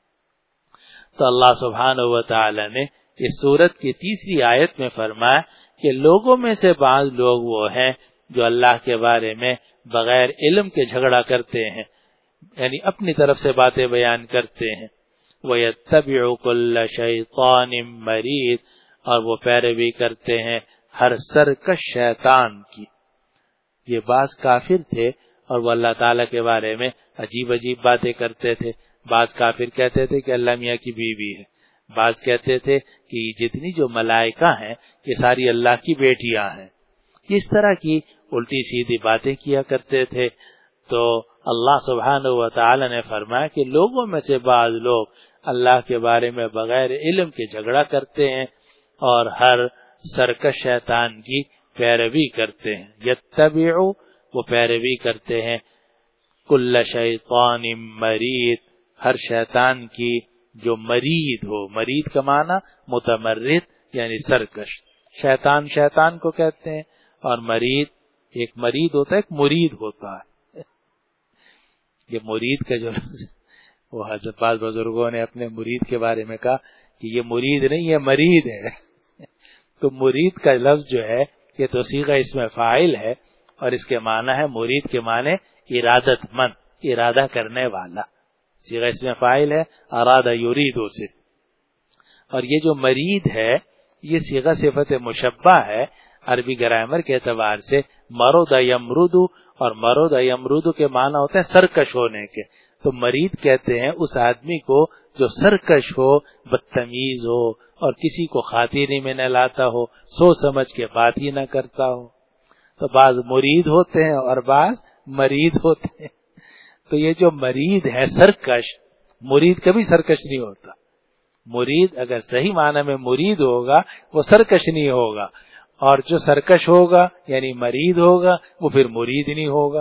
تو اللہ سبحانہ و تعالی نے اس سورت کی تیسری آیت میں فرمایا کہ لوگوں میں سے بعض لوگ وہ ہیں جو اللہ کے بارے میں بغیر علم کے جھگڑا کرتے ہیں، یعنی اپنی طرف سے باتیں بیان کرتے ہیں۔ وَيَتَّبِعُ كُلَّ شَيْطَانٍ مَرِيدٍ، اور وہ پیروی کرتے ہیں ہر سرکش شیطان کی۔ یہ بعض کافر تھے اور وہ اللہ تعالیٰ کے بارے میں عجیب عجیب باتیں کرتے تھے۔ بعض کافر کہتے تھے کہ اللہ میاں کی بیوی ہے، بعض کہتے تھے کہ جتنی جو ملائکہ ہیں یہ ساری اللہ کی بیٹیاں ہیں۔ اس طرح کی الٹی سیدھی باتیں کیا کرتے تھے۔ تو اللہ سبحانہ و تعالی نے فرمایا کہ لوگوں میں سے بعض لوگ اللہ کے بارے میں بغیر علم کے جھگڑا کرتے ہیں اور ہر سرکش شیطان کی پیروی کرتے ہیں۔ یتبعو، وہ پیروی کرتے ہیں، کل شیطان مرید، ہر شیطان کی جو مرید ہو۔ مرید کا معنی متمرد یعنی سرکش۔ شیطان شیطان کو کہتے ہیں، اور مرید، ایک مرید ہوتا ہے ایک مرید ہوتا ہے۔ یہ مرید کا جو وہ حضرت بعض بزرگوں نے اپنے مرید کے بارے میں کہا کہ یہ مرید نہیں، یہ مرید ہے۔ تو مرید کا لفظ جو ہے یہ تو صیغہ اسم فاعل ہے، اور اس کے معنی ہے، مرید کے معنی ارادت مند، ارادہ کرنے والا۔ صیغہ اسم فاعل ہے ارادہ یریدو سے، اور یہ جو مرید ہے یہ صیغہ صفت مشبہ ہے۔ عربی گرامر کے اعتبار سے مرد یمرد، اور مرد یمرد کے معنی ہوتے ہیں سرکش ہونے کے۔ تو مرید کہتے ہیں اس آدمی کو جو سرکش ہو، بدتمیز ہو، اور کسی کو خاطر میں نہ لاتا ہو، سوچ سمجھ کے بات ہی نہ کرتا ہو۔ تو بعض مرید ہوتے ہیں اور بعض مرید ہوتے ہیں۔ تو یہ جو مرید ہے سرکش، مرید کبھی سرکش نہیں ہوتا۔ مرید اگر صحیح معنی میں مرید ہوگا وہ سرکش نہیں ہوگا، اور جو سرکش ہوگا یعنی مرید ہوگا وہ پھر مرید نہیں ہوگا۔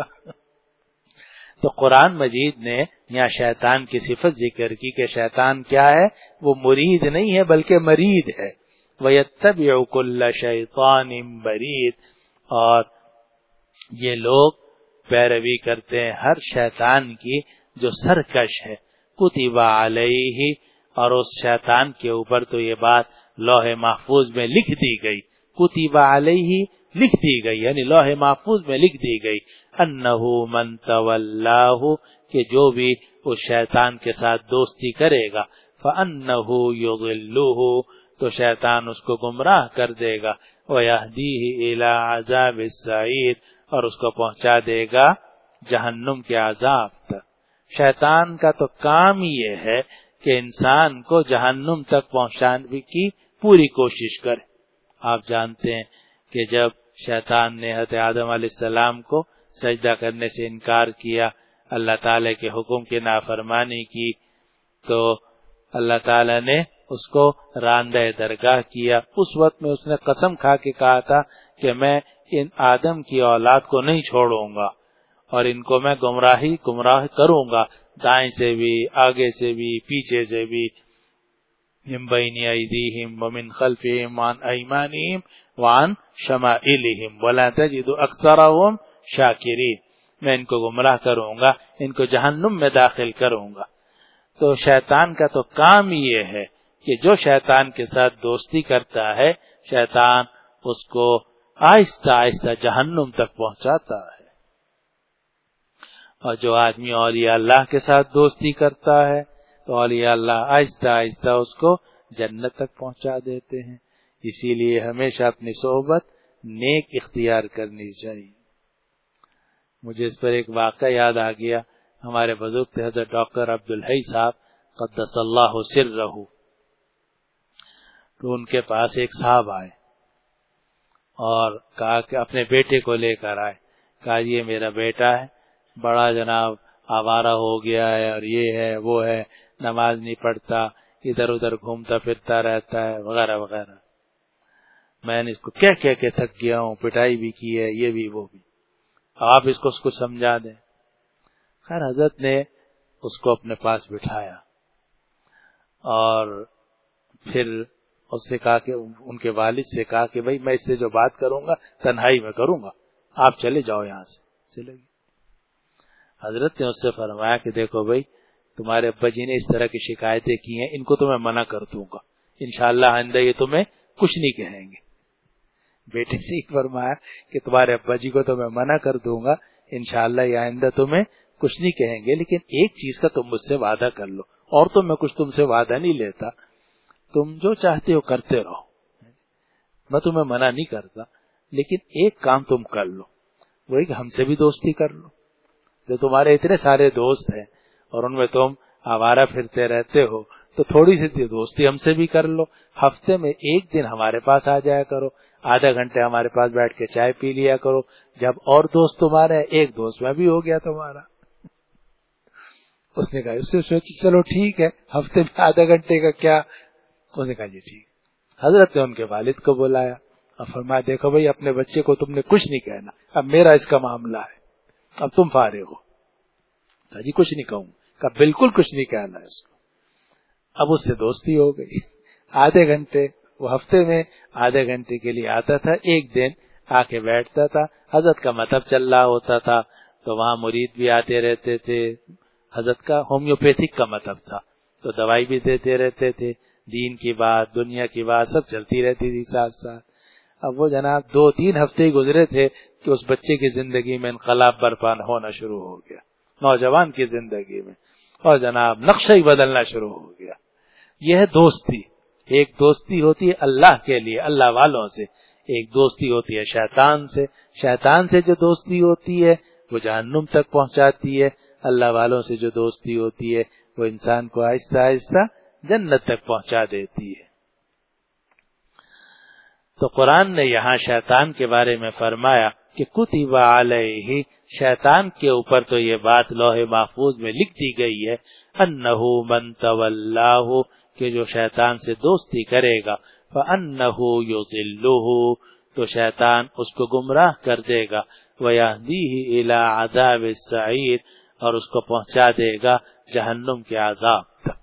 تو قرآن مجید نے یہاں شیطان کی صفت ذکر کی کہ شیطان کیا ہے؟ وہ مرید نہیں ہے بلکہ مرید ہے۔ وَيَتَّبِعُ كُلَّ شَيْطَانٍ مَرِيدٍ، اور یہ لوگ پیروی کرتے ہیں ہر شیطان کی جو سرکش ہے۔ کتب علیہ، اور اس شیطان کے اوپر تو یہ بات لوح محفوظ میں لکھ دی گئی، کتب علیہ لکھ دی گئی یعنی لوح محفوظ میں لکھ دی گئی، انہ من تولاہ، کہ جو بھی اس شیطان کے ساتھ دوستی کرے گا، فانہ یضلہ، تو شیطان اس کو گمراہ کر دے گا، ویہدیہ الی عذاب السعیر، اور اس کو پہنچا دے گا جہنم کے عذاب تک۔ شیطان کا تو کام یہ ہے کہ انسان کو جہنم تک پہنچانے کی پوری کوشش کرے۔ آپ جانتے ہیں کہ جب شیطان نے حضرت آدم علیہ السلام کو سجدہ کرنے سے انکار کیا، اللہ تعالی کے حکم کی نافرمانی کی، تو اللہ تعالی نے اس کو راندہ درگاہ کیا۔ اس وقت میں اس نے قسم کھا کے کہا تھا کہ میں ان آدم کی اولاد کو نہیں چھوڑوں گا، اور ان کو میں گمراہ کروں گا، دائیں سے بھی، آگے سے بھی، پیچھے سے بھی، من بین ایدیہم ومن خلفہم وعن ایمانہم وعن شمائلہم ولا تجد اکثرہم شاکرین، میں ان کو گمراہ کروں گا، ان کو جہنم میں داخل کروں گا۔ تو شیطان کا تو کام یہ ہے کہ جو شیطان کے ساتھ دوستی کرتا ہے، شیطان اس کو آہستہ آہستہ جہنم تک پہنچاتا ہے، اور جو آدمی اولیاء اللہ کے ساتھ دوستی کرتا ہے تو اولیاء اللہ آہستہ آہستہ اس کو جنت تک پہنچا دیتے ہیں۔ اسی لیے ہمیشہ اپنی صحبت نیک اختیار کرنی چاہیے۔ مجھے اس پر ایک واقعہ یاد آ گیا، ہمارے بزرگ تھے حضرت ڈاکٹر عبدالحی صاحب قدس اللہ سرہ، تو ان کے پاس ایک صاحب آئے اور کہا کہ اپنے بیٹے کو لے کر آئے، کہا یہ میرا بیٹا ہے، بڑا جناب آوارہ ہو گیا ہے، اور یہ ہے وہ ہے، نماز نہیں پڑھتا، ادھر ادھر گھومتا پھرتا رہتا ہے وغیرہ وغیرہ، میں نے اس کو کہہ کہہ کے تھک گیا ہوں، پٹائی بھی کی ہے، یہ بھی وہ بھی، آپ اس کو کچھ سمجھا دیں۔ خیر حضرت نے اس کو اپنے پاس بٹھایا اور پھر اس سے کہا کہ ان کے والد سے کہا کہ بھائی میں اس سے جو بات کروں گا تنہائی میں کروں گا، آپ چلے جاؤ یہاں سے۔ چلے گئے۔ حضرت نے اس سے فرمایا کہ دیکھو بھائی تمہارے ابا جی نے اس طرح کی شکایتیں کی ہیں، ان کو تو میں منع کر دوں گا، انشاءاللہ آئندہ یہ تمہیں کچھ نہیں کہیں گے۔ بیٹے سے ہی فرمایا کہ تمہارے ابا جی کو تو میں منع کر دوں گا، انشاءاللہ یہ آئندہ تمہیں کچھ نہیں کہیں گے، لیکن ایک چیز کا تم مجھ سے وعدہ کر لو، اور تو میں کچھ تم سے وعدہ نہیں لیتا، تم جو چاہتے ہو کرتے رہو، میں تمہیں منع نہیں کرتا، لیکن ایک کام تم کر لو، وہی کہ ہم سے بھی دوستی کر لو، جو تمہارے اتنے سارے دوست ہیں اور ان میں تم آوارہ پھرتے رہتے ہو، تو تھوڑی سی دوستی ہم سے بھی کر لو، ہفتے میں ایک دن ہمارے پاس آ جایا کرو، آدھا گھنٹے ہمارے پاس بیٹھ کے چائے پی لیا کرو، جب اور دوست تمہارے ایک دوست میں بھی ہو گیا تمہارا۔ اس نے کہا اس سے سوچی چلو ٹھیک ہے، ہفتے میں آدھا گھنٹے کا کیا، اس نے کہا جی ٹھیک۔ حضرت نے ان کے والد کو بلایا اور فرمایا دیکھو بھائی اپنے بچے کو تم نے کچھ نہیں کہنا، اب میرا اس کا معاملہ ہے، اب تم فارغ ہو۔ کہا جی کچھ نہیں کہوں، کہا بالکل کچھ نہیں کہنا ہے اس کو۔ اب اس سے دوستی ہو گئی، آدھے گھنٹے، وہ ہفتے میں آدھے گھنٹے کے لیے آتا تھا، ایک دن آ کے بیٹھتا تھا، حضرت کا مطلب چل رہا ہوتا تھا تو وہاں مرید بھی آتے رہتے تھے، حضرت کا ہومیوپیتھک کا مطلب تھا تو دوائی بھی دیتے رہتے تھے، دین کی بات دنیا کی بات سب چلتی رہتی تھی ساتھ ساتھ۔ اب وہ جناب 2-3 ہفتے ہی گزرے تھے کہ اس بچے کی زندگی میں انقلاب برپا ہونا شروع ہو گیا، نوجوان کی زندگی میں، اور جناب نقشہ ہی بدلنا شروع ہو گیا۔ یہ ہے دوستی، ایک دوستی ہوتی ہے اللہ کے لیے، اللہ والوں سے، ایک دوستی ہوتی ہے شیطان سے، شیطان سے جو دوستی ہوتی ہے وہ جہنم تک پہنچاتی ہے، اللہ والوں سے جو دوستی ہوتی ہے وہ انسان کو آہستہ آہستہ جنت تک پہنچا دیتی ہے۔ تو قرآن نے یہاں شیطان کے بارے میں فرمایا کہ کتب علیہ، شیطان کے اوپر تو یہ بات لوح محفوظ میں لکھ دی گئی ہے، انہ من تولاہ، کہ جو شیطان سے دوستی کرے گا، فانہ یضلہ، تو شیطان اس کو گمراہ کر دے گا، ویہدیہ الی عذاب السعیر، اور اس کو پہنچا دے گا جہنم کے عذاب تک۔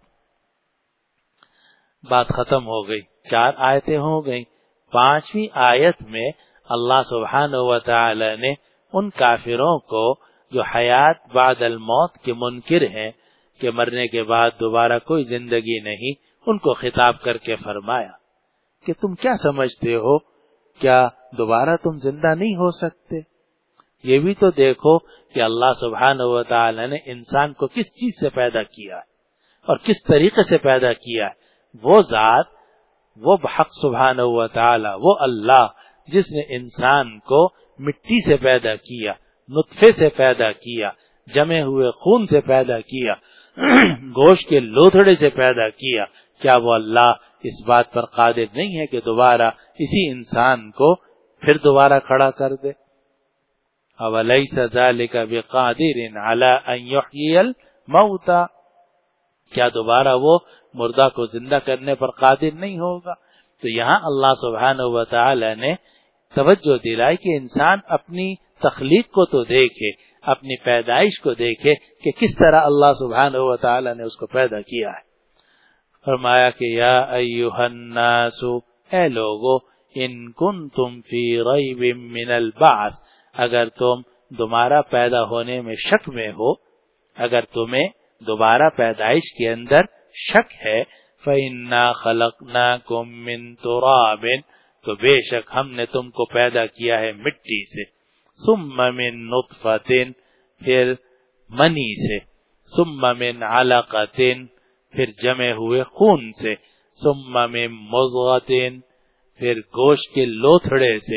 بات ختم ہو گئی، 4 آیتیں ہو گئیں۔ 5ویں آیت میں اللہ سبحانہ وتعالی نے ان کافروں کو جو حیات بعد الموت کے منکر ہیں کہ مرنے کے بعد دوبارہ کوئی زندگی نہیں، ان کو خطاب کر کے فرمایا کہ تم کیا سمجھتے ہو، کیا دوبارہ تم زندہ نہیں ہو سکتے؟ یہ بھی تو دیکھو کہ اللہ سبحانہ وتعالی نے انسان کو کس چیز سے پیدا کیا ہے اور کس طریقے سے پیدا کیا ہے۔ وہ ذات، وہ بحق سبحانہ وتعالی، وہ اللہ جس نے انسان کو مٹی سے پیدا کیا، نطفے سے پیدا کیا، جمے ہوئے خون سے پیدا کیا، گوشت کے لوتھڑے سے پیدا کیا، کیا وہ اللہ اس بات پر قادر نہیں ہے کہ دوبارہ اسی انسان کو پھر دوبارہ کھڑا کر دے؟ اَوَلَيْسَ ذَلِكَ بِقَادِرٍ عَلَىٰ أَن يُحْيِيَ الْمَوْتَىٰ، کیا دوبارہ وہ مردہ کو زندہ کرنے پر قادر نہیں ہوگا؟ تو یہاں اللہ سبحانہ وتعالی نے توجہ دلائی کہ انسان اپنی تخلیق کو تو دیکھے، اپنی پیدائش کو دیکھے کہ کس طرح اللہ سبحانہ وتعالی نے اس کو پیدا کیا ہے۔ فرمایا کہ یا ایھا الناس، اے لوگو، ان کنتم فی ریب من البعث، اگر تم دوبارہ پیدا ہونے میں شک میں ہو، اگر تمہیں دوبارہ پیدائش کے اندر شک ہے، فَإِنَّا خَلَقْنَاكُم مِّن تُرَابٍ، تو بے شک ہم نے تم کو پیدا کیا ہے مٹی سے، ثُمَّ مِن نُطْفَةٍ، پھر منی سے، ثُمَّ مِن عَلَقَةٍ، پھر جمے ہوئے خون سے، ثُمَّ مِن مُضْغَةٍ، پھر گوشت کے لوتھڑے سے،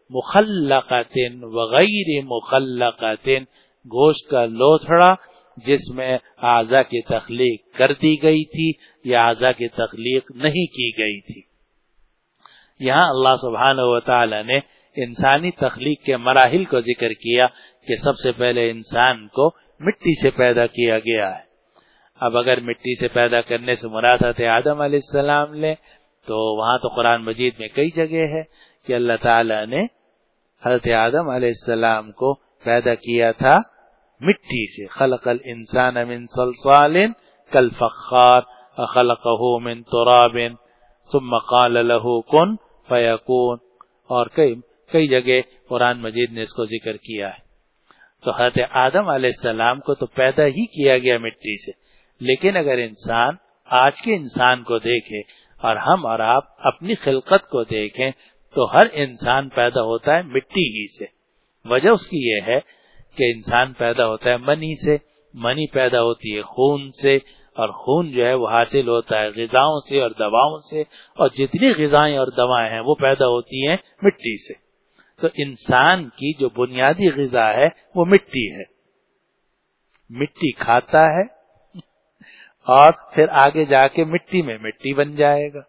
مخلقۃ وغیر مخلقۃ، گوشت کا لوتھڑا جس میں اعضاء کی تخلیق کر دی گئی تھی یا اعضاء کی تخلیق نہیں کی گئی تھی۔ یہاں اللہ سبحانہ وتعالی نے انسانی تخلیق کے مراحل کو ذکر کیا کہ سب سے پہلے انسان کو مٹی سے پیدا کیا گیا ہے۔ اب اگر مٹی سے پیدا کرنے سے مراد حضرت آدم علیہ السلام لے تو وہاں تو قرآن مجید میں کئی جگہ ہے کہ اللہ تعالی نے حضرت آدم علیہ السلام کو پیدا کیا تھا مٹی سے، خلق الانسان من صلصال کالفخار خلقہ من تراب ثم قال له کن فیکون، اور کئی جگہ قرآن مجید نے اس کو ذکر کیا ہے۔ تو حضرت آدم علیہ السلام کو تو پیدا ہی کیا گیا مٹی سے، لیکن اگر انسان آج کے انسان کو دیکھے اور ہم اور آپ اپنی خلقت کو دیکھیں تو ہر انسان پیدا ہوتا ہے مٹی ہی سے۔ وجہ اس کی یہ ہے کہ انسان پیدا ہوتا ہے منی سے، منی پیدا ہوتی ہے خون سے، اور خون جو ہے وہ حاصل ہوتا ہے غذاؤں سے اور دواؤں سے، اور جتنی غذائیں اور دوائیں ہیں وہ پیدا ہوتی ہیں مٹی سے۔ تو انسان کی جو بنیادی غذا ہے وہ مٹی ہے، مٹی کھاتا ہے اور پھر آگے جا کے مٹی میں مٹی بن جائے گا۔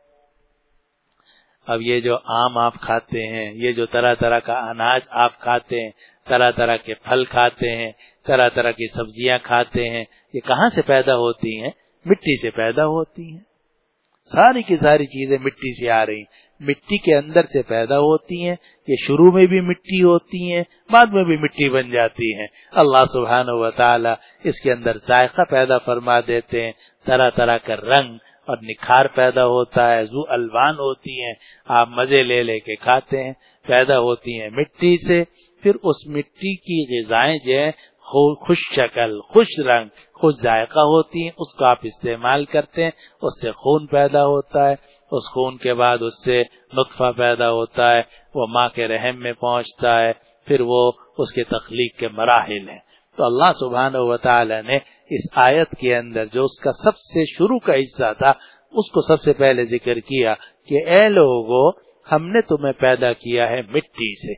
اب یہ جو آم آپ کھاتے ہیں، یہ جو طرح طرح کا اناج آپ کھاتے ہیں، طرح طرح کے پھل کھاتے ہیں، طرح طرح کی سبزیاں کھاتے ہیں، یہ کہاں سے پیدا ہوتی ہیں؟ مٹی سے پیدا ہوتی ہیں۔ ساری کی ساری چیزیں مٹی سے آ رہی ہیں، مٹی کے اندر سے پیدا ہوتی ہیں، یہ شروع میں بھی مٹی ہوتی ہیں، بعد میں بھی مٹی بن جاتی ہیں۔ اللہ سبحانہ و تعالی اس کے اندر ذائقہ پیدا فرما دیتے ہیں، طرح طرح کا رنگ اور نکھار پیدا ہوتا ہے، ذو الوان ہوتی ہیں، آپ مزے لے لے کے کھاتے ہیں، پیدا ہوتی ہیں مٹی سے۔ پھر اس مٹی کی غذائیں جو ہیں خوش شکل، خوش رنگ، خوش ذائقہ ہوتی ہیں، اس کو آپ استعمال کرتے ہیں، اس سے خون پیدا ہوتا ہے، اس خون کے بعد اس سے نطفہ پیدا ہوتا ہے، وہ ماں کے رحم میں پہنچتا ہے، پھر وہ اس کے تخلیق کے مراحل ہیں۔ تو اللہ سبحانہ و تعالی نے اس آیت کے اندر جو اس کا سب سے شروع کا حصہ تھا اس کو سب سے پہلے ذکر کیا کہ اے لوگو ہم نے تمہیں پیدا کیا ہے مٹی سے۔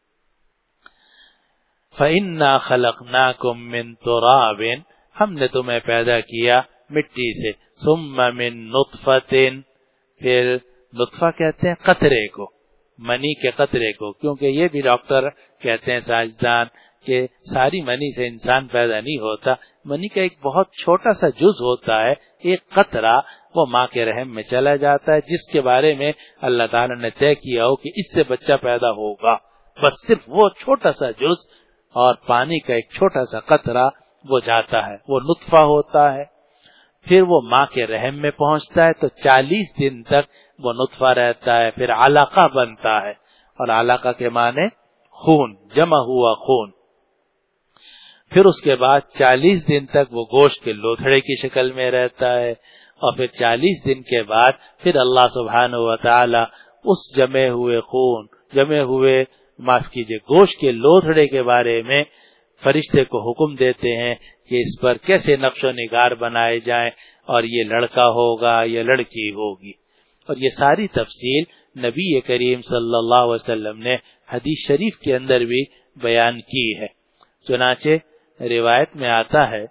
فَإِنَّا خَلَقْنَاكُم مِّن تُرَابٍ، ہم نے تمہیں پیدا کیا مٹی سے، ثُمَّ مِن نُطْفَةٍ، پھر نطفہ کہتے ہیں قطرے کو، منی کے قطرے کو، کیونکہ یہ بھی ڈاکٹر کہتے ہیں سائنسدان کہ ساری منی سے انسان پیدا نہیں ہوتا، منی کا ایک بہت چھوٹا سا جز ہوتا ہے، ایک قطرہ، وہ ماں کے رحم میں چلا جاتا ہے، جس کے بارے میں اللہ تعالی نے طے کیا ہو کہ اس سے بچہ پیدا ہوگا، بس صرف وہ چھوٹا سا جز اور پانی کا ایک چھوٹا سا قطرہ وہ جاتا ہے، وہ نطفہ ہوتا ہے۔ پھر وہ ماں کے رحم میں پہنچتا ہے تو 40 دن تک وہ نطفہ رہتا ہے، پھر علقہ بنتا ہے، اور علقہ کے معنی خون، جمع ہوا خون۔ پھر اس کے بعد 40 دن تک وہ گوشت کے لوتھڑے کی شکل میں رہتا ہے، اور پھر 40 دن کے بعد پھر اللہ سبحانہ و تعالی اس جمع ہوئے معاف کیجئے گوشت کے لوتھڑے کے بارے میں فرشتے کو حکم دیتے ہیں کہ اس پر کیسے نقش و نگار بنائے جائیں، اور یہ لڑکا ہوگا یا لڑکی ہوگی، اور یہ ساری تفصیل نبی کریم صلی اللہ علیہ وسلم نے حدیث شریف کے اندر بھی بیان کی ہے۔ چنانچہ روایت میں آتا ہے،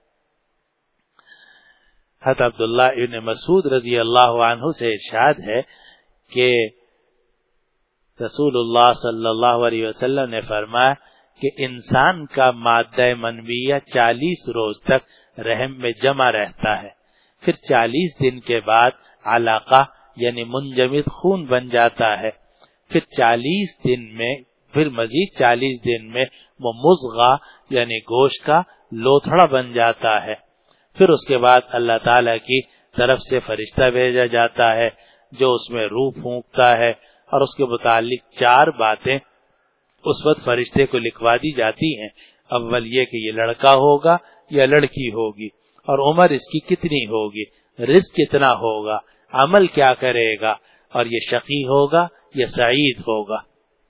حضرت عبداللہ ابن مسعود رضی اللہ عنہ سے ارشاد ہے کہ رسول اللہ صلی اللہ علیہ وسلم نے فرمایا کہ انسان کا مادہ منویہ 40 روز تک رحم میں جمع رہتا ہے، پھر 40 دن کے بعد علقہ یعنی منجمد خون بن جاتا ہے، پھر 40 دن میں پھر مزید 40 دن میں وہ مضغہ یعنی گوشت کا لوتھڑا بن جاتا ہے، پھر اس کے بعد اللہ تعالی کی طرف سے فرشتہ بھیجا جاتا ہے جو اس میں روح پھونکتا ہے، اور اس کے متعلق 4 باتیں اس وقت فرشتے کو لکھوا دی جاتی ہیں۔ اول یہ کہ یہ لڑکا ہوگا یا لڑکی ہوگی، اور عمر اس کی کتنی ہوگی، رزق کتنا ہوگا، عمل کیا کرے گا، اور یہ شقی ہوگا یا سعید ہوگا۔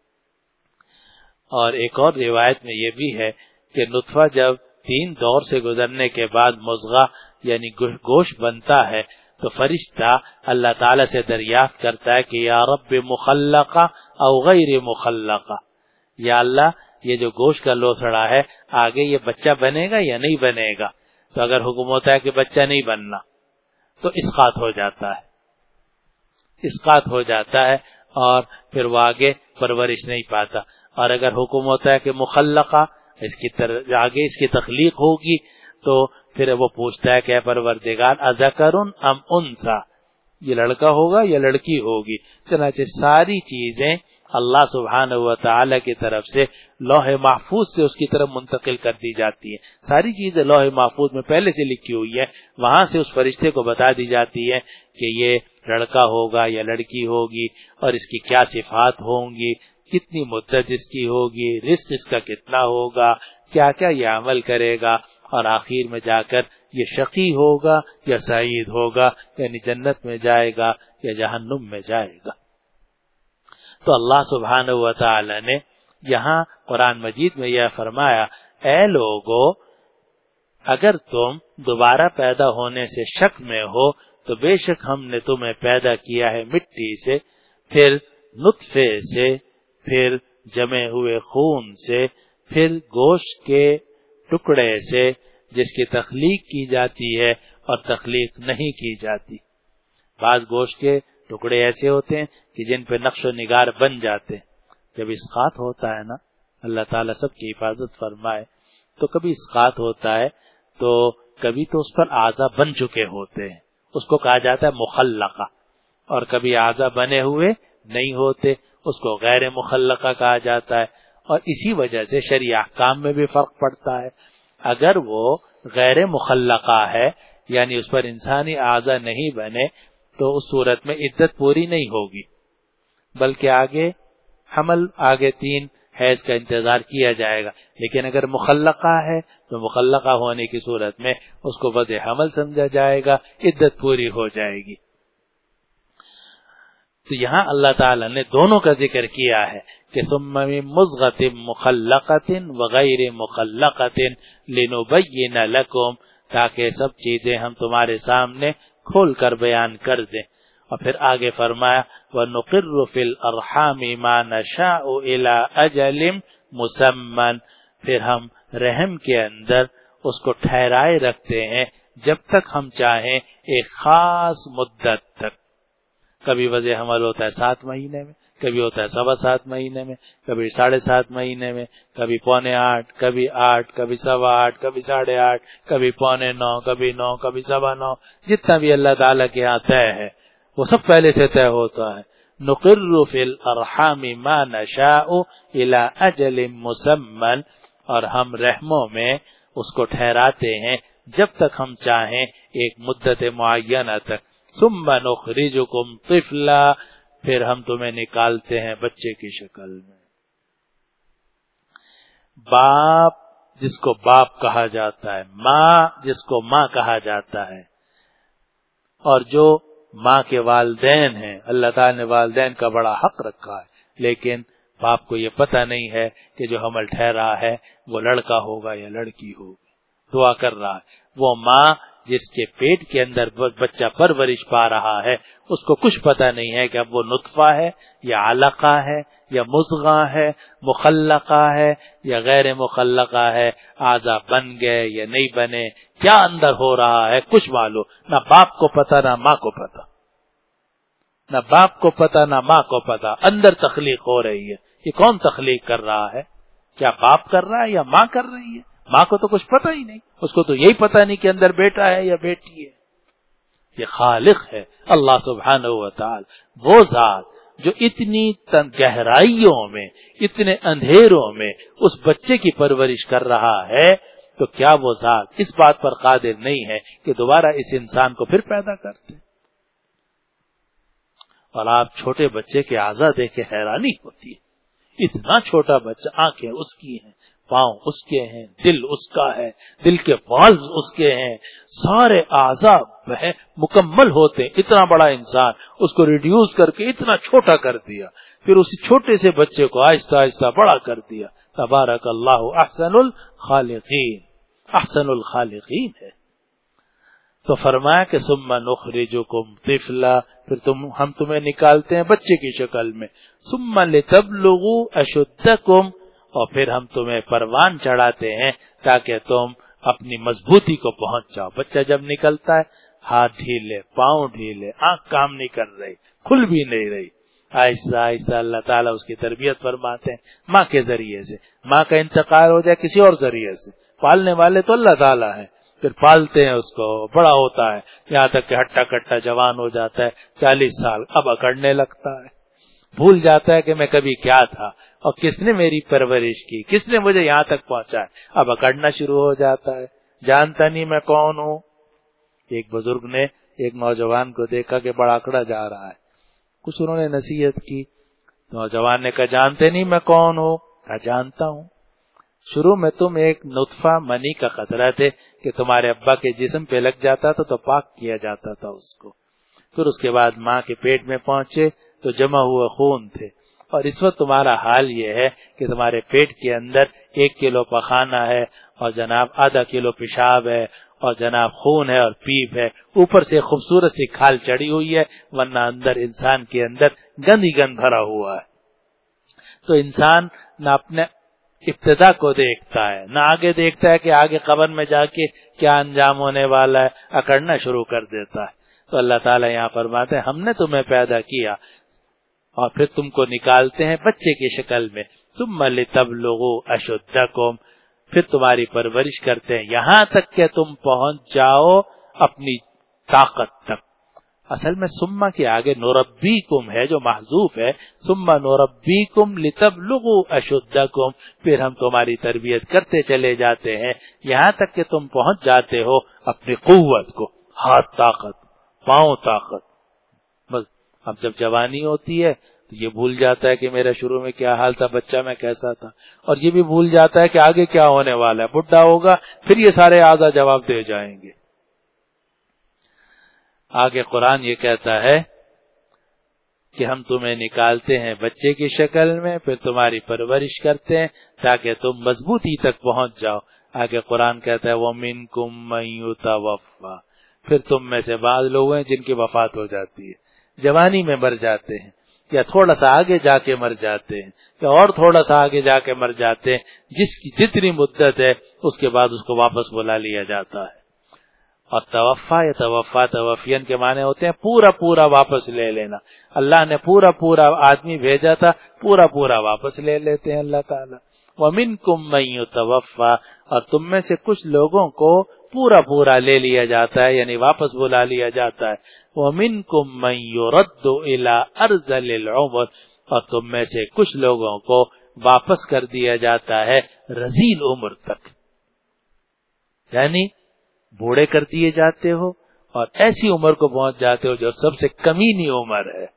اور ایک اور روایت میں یہ بھی ہے کہ نطفہ جب 3 دور سے گزرنے کے بعد مضغہ یعنی گوشت بنتا ہے تو فرشتہ اللہ تعالی سے دریافت کرتا ہے کہ یا رب مخلقہ او غیر مخلقہ، یا اللہ یہ جو گوشت کا لوتھڑا ہے آگے یہ بچہ بنے گا یا نہیں بنے گا، تو اگر حکم ہوتا ہے کہ بچہ نہیں بننا تو اسقاط ہو جاتا ہے، اور پھر وہ آگے پرورش نہیں پاتا. اور اگر حکم ہوتا ہے کہ مخلقہ آگے اس کی تخلیق ہوگی تو پھر وہ پوچھتا ہے کہ اے پروردگار اذکر ام انثی، یہ لڑکا ہوگا یا لڑکی ہوگی. چنانچہ ساری چیزیں اللہ سبحانہ و تعالی کی طرف سے لوح محفوظ سے اس کی طرف منتقل کر دی جاتی ہیں. ساری چیزیں لوح محفوظ میں پہلے سے لکھی ہوئی ہے، وہاں سے اس فرشتے کو بتا دی جاتی ہے کہ یہ لڑکا ہوگا یا لڑکی ہوگی اور اس کی کیا صفات ہوں گی، کتنی مدت اس کی ہوگی، رزق اس کا کتنا ہوگا، کیا کیا یہ عمل کرے گا، اور آخر میں جا کر یہ شقی ہوگا یا سعید ہوگا، یعنی جنت میں جائے گا یا جہنم میں جائے گا. تو اللہ سبحانہ و تعالی نے یہاں قرآن مجید میں یہ فرمایا، اے لوگو اگر تم دوبارہ پیدا ہونے سے شک میں ہو تو بے شک ہم نے تمہیں پیدا کیا ہے مٹی سے، پھر نطفے سے، پھر جمے ہوئے خون سے، پھر گوشت کے ٹکڑے سے جس کی تخلیق کی جاتی ہے اور تخلیق نہیں کی جاتی. بعض گوشت کے ٹکڑے ایسے ہوتے ہیں کہ جن پہ نقش و نگار بن جاتے ہیں. جب اسقاط ہوتا ہے نا، اللہ تعالیٰ سب کی حفاظت فرمائے، تو کبھی اسقاط ہوتا ہے تو کبھی تو اس پر اعضا بن چکے ہوتے ہیں، اس کو کہا جاتا ہے مخلقہ، اور کبھی اعضا بنے ہوئے نہیں ہوتے، اس کو غیر مخلقہ کہا جاتا ہے. اور اسی وجہ سے شرعی احکام میں بھی فرق پڑتا ہے. اگر وہ غیر مخلقہ ہے یعنی اس پر انسانی اعضا نہیں بنے تو اس صورت میں عدت پوری نہیں ہوگی، بلکہ آگے حمل، آگے 3 حیض کا انتظار کیا جائے گا. لیکن اگر مخلقہ ہے تو مخلقہ ہونے کی صورت میں اس کو وضع حمل سمجھا جائے گا، عدت پوری ہو جائے گی. تو یہاں اللہ تعالی نے دونوں کا ذکر کیا ہے کہ ثم من مضغۃ مخلقۃ وغیر مخلقۃ لنبین لکم، تاکہ سب چیزیں ہم تمہارے سامنے کھول کر بیان کر دیں. اور پھر آگے فرمایا وَنُقِرُّ فِي الْأَرْحَامِ مَا نَشَاءُ إِلَىٰ أَجَلٍ مُّسَمًّى، پھر ہم رحم کے اندر اس کو ٹھہرائے رکھتے ہیں جب تک ہم چاہیں ایک خاص مدت تک. کبھی وضع حمل ہوتا ہے 7 مہینے میں، کبھی ہوتا ہے 7.25 مہینے میں، کبھی 7.5 مہینے میں، کبھی 7.25، کبھی 8، کبھی 8.25، کبھی 8.5، کبھی 8.25، کبھی 9، کبھی 9.25، جتنا بھی اللہ تعالیٰ کے ہاں طے ہے وہ سب پہلے سے طے ہوتا ہے. نقر فی الارحام ما نشاء الی اجل مسمى، اور ہم رحموں میں اس کو ٹھہراتے ہیں جب تک ہم چاہیں ایک مدت معینہ تک. ثم نخرجکم طفلا، پھر ہم تمہیں نکالتے ہیں بچے کی شکل میں. باپ جس کو باپ کہا جاتا ہے، ماں جس کو ماں کہا جاتا ہے، اور جو ماں کے والدین ہیں، اللہ تعالی نے والدین کا بڑا حق رکھا ہے، لیکن باپ کو یہ پتہ نہیں ہے کہ جو حمل ٹھہرا ہے وہ لڑکا ہوگا یا لڑکی ہوگی. دعا کر رہا ہے. وہ ماں جس کے پیٹ کے اندر بچہ پرورش پا رہا ہے، اس کو کچھ پتہ نہیں ہے کہ اب وہ نطفہ ہے یا علقہ ہے یا مضغہ ہے، مخلقہ ہے یا غیر مخلقہ ہے، اعضا بن گئے یا نہیں بنے، کیا اندر ہو رہا ہے کچھ معلوم نہ. باپ کو پتہ نہ ماں کو پتہ، نہ باپ کو پتہ نہ ماں کو پتہ. اندر تخلیق ہو رہی ہے. یہ کون تخلیق کر رہا ہے؟ کیا باپ کر رہا ہے یا ماں کر رہی ہے؟ ماں کو تو کچھ پتہ ہی نہیں، اس کو تو یہی پتہ نہیں کہ اندر بیٹا ہے یا بیٹی ہے. یہ خالق ہے اللہ سبحانہ و تعالی، وہ ذات جو اتنی گہرائیوں میں، اتنے اندھیروں میں اس بچے کی پرورش کر رہا ہے. تو کیا وہ ذات اس بات پر قادر نہیں ہے کہ دوبارہ اس انسان کو پھر پیدا کرتے؟ اور آپ چھوٹے بچے کے اعضاء دیکھ کے حیرانی ہوتی ہے. اتنا چھوٹا بچہ، آنکھیں اس کی ہیں، پاؤں اس کے ہیں، دل اس کا ہے، دل کے والز اس کے ہیں، سارے اعضاء مکمل ہوتے ہیں. اتنا بڑا انسان، اس کو ریڈیوس کر کے اتنا چھوٹا کر دیا، پھر اسی چھوٹے سے بچے کو آہستہ آہستہ بڑا کر دیا. تبارک اللہ احسن الخالقین، احسن الخالقین ہے. تو فرمایا کہ ثم نخرجکم طفلا، پھر ہم تمہیں نکالتے ہیں بچے کی شکل میں. ثم لتبلغوا اشدکم، اور پھر ہم تمہیں پروان چڑھاتے ہیں تاکہ تم اپنی مضبوطی کو پہنچ جاؤ. بچہ جب نکلتا ہے ہاتھ ڈھیلے، پاؤں ڈھیلے، آنکھ کام نہیں کر رہی، کھل بھی نہیں رہی، آہستہ آہستہ اللہ تعالیٰ اس کی تربیت فرماتے ہیں ماں کے ذریعے سے. ماں کا انتقال ہو جائے کسی اور ذریعے سے، پالنے والے تو اللہ تعالیٰ ہیں، پھر پالتے ہیں اس کو، بڑا ہوتا ہے یہاں تک کہ ہٹا کٹا جوان ہو جاتا ہے، 40 سال، اب اکڑنے لگتا ہے، بھول جاتا ہے کہ میں کبھی کیا تھا اور کس نے میری پرورش کی، کس نے مجھے یہاں تک پہنچایا. اب اکڑنا شروع ہو جاتا ہے، جانتا نہیں میں کون ہوں. ایک بزرگ نے ایک نوجوان کو دیکھا کہ بڑا اکڑا جا رہا ہے، کچھ انہوں نے نصیحت کی. نوجوان نے کہا جانتے نہیں میں کون ہوں؟ کہا جانتا ہوں. شروع میں تم ایک نطفہ منی کا قطرہ تھے کہ تمہارے ابا کے جسم پہ لگ جاتا تھا تو پاک کیا جاتا تھا اس کو، پھر اس کے بعد ماں کے پیٹ میں پہنچے تو جمع ہوئے خون تھے، اور اس وقت تمہارا حال یہ ہے کہ تمہارے پیٹ کے اندر 1 کلو پخانہ ہے اور جناب ½ کلو پیشاب ہے اور جناب خون ہے اور پیپ ہے، اوپر سے خوبصورت سی کھال چڑھی ہوئی ہے، ورنہ اندر انسان کے اندر گند ہی گند بھرا ہوا ہے. تو انسان نہ اپنے ابتدا کو دیکھتا ہے، نہ آگے دیکھتا ہے کہ آگے قبر میں جا کے کیا انجام ہونے والا ہے، اکڑنا شروع کر دیتا ہے. تو اللہ تعالیٰ یہاں فرماتے ہیں ہم نے تمہیں پیدا کیا اور پھر تم کو نکالتے ہیں بچے کی شکل میں، ثم لتبلغوا اشدکم، پھر تمہاری پرورش کرتے ہیں یہاں تک کہ تم پہنچ جاؤ اپنی طاقت تک. اصل میں ثم کے آگے نربیکم ہے جو محذوف ہے، ثم نربیکم لتبلغوا اشدکم، پھر ہم تمہاری تربیت کرتے چلے جاتے ہیں یہاں تک کہ تم پہنچ جاتے ہو اپنی قوت کو، ہاتھ طاقت، پاؤں طاقت. بس اب جب جوانی ہوتی ہے تو یہ بھول جاتا ہے کہ میرا شروع میں کیا حال تھا، بچہ میں کیسا تھا، اور یہ بھی بھول جاتا ہے کہ آگے کیا ہونے والا ہے. بڈھا ہوگا پھر یہ سارے اعضاء جواب دے جائیں گے. آگے قرآن یہ کہتا ہے کہ ہم تمہیں نکالتے ہیں بچے کی شکل میں، پھر تمہاری پرورش کرتے ہیں تاکہ تم مضبوطی تک پہنچ جاؤ. آگے قرآن کہتا ہے وَمِنْكُمْ مَن يُتَوَفَّى، پھر تم میں سے بعض لوگ ہیں جن کی وفات ہو جاتی ہے، جوانی میں مر جاتے ہیں، یا تھوڑا سا آگے جا کے مر جاتے ہیں، یا اور تھوڑا سا آگے جا کے مر جاتے ہیں. جس کی جتنی مدت ہے اس کے بعد اس کو واپس بلا لیا جاتا ہے. اور توفا یا توفین کے معنی ہوتے ہیں پورا پورا واپس لے لینا. اللہ نے پورا پورا آدمی بھیجا تھا، پورا پورا واپس لے لیتے ہیں اللہ تعالیٰ. وَمِنْكُمْ مَن يُتَوَفَّى، اور تم میں سے کچھ لوگوں کو پورا پورا لے لیا جاتا ہے یعنی واپس بلا لیا جاتا ہے. وَمِنْكُمْ مَن يُرَدُّ إِلَىٰ أَرْذَلِ الْعُمُرِ، اور تم میں سے کچھ لوگوں کو واپس کر دیا جاتا ہے رذیل عمر تک، یعنی بوڑھے کر دیے جاتے ہو اور ایسی عمر کو پہنچ جاتے ہو جو سب سے کمینی عمر ہے،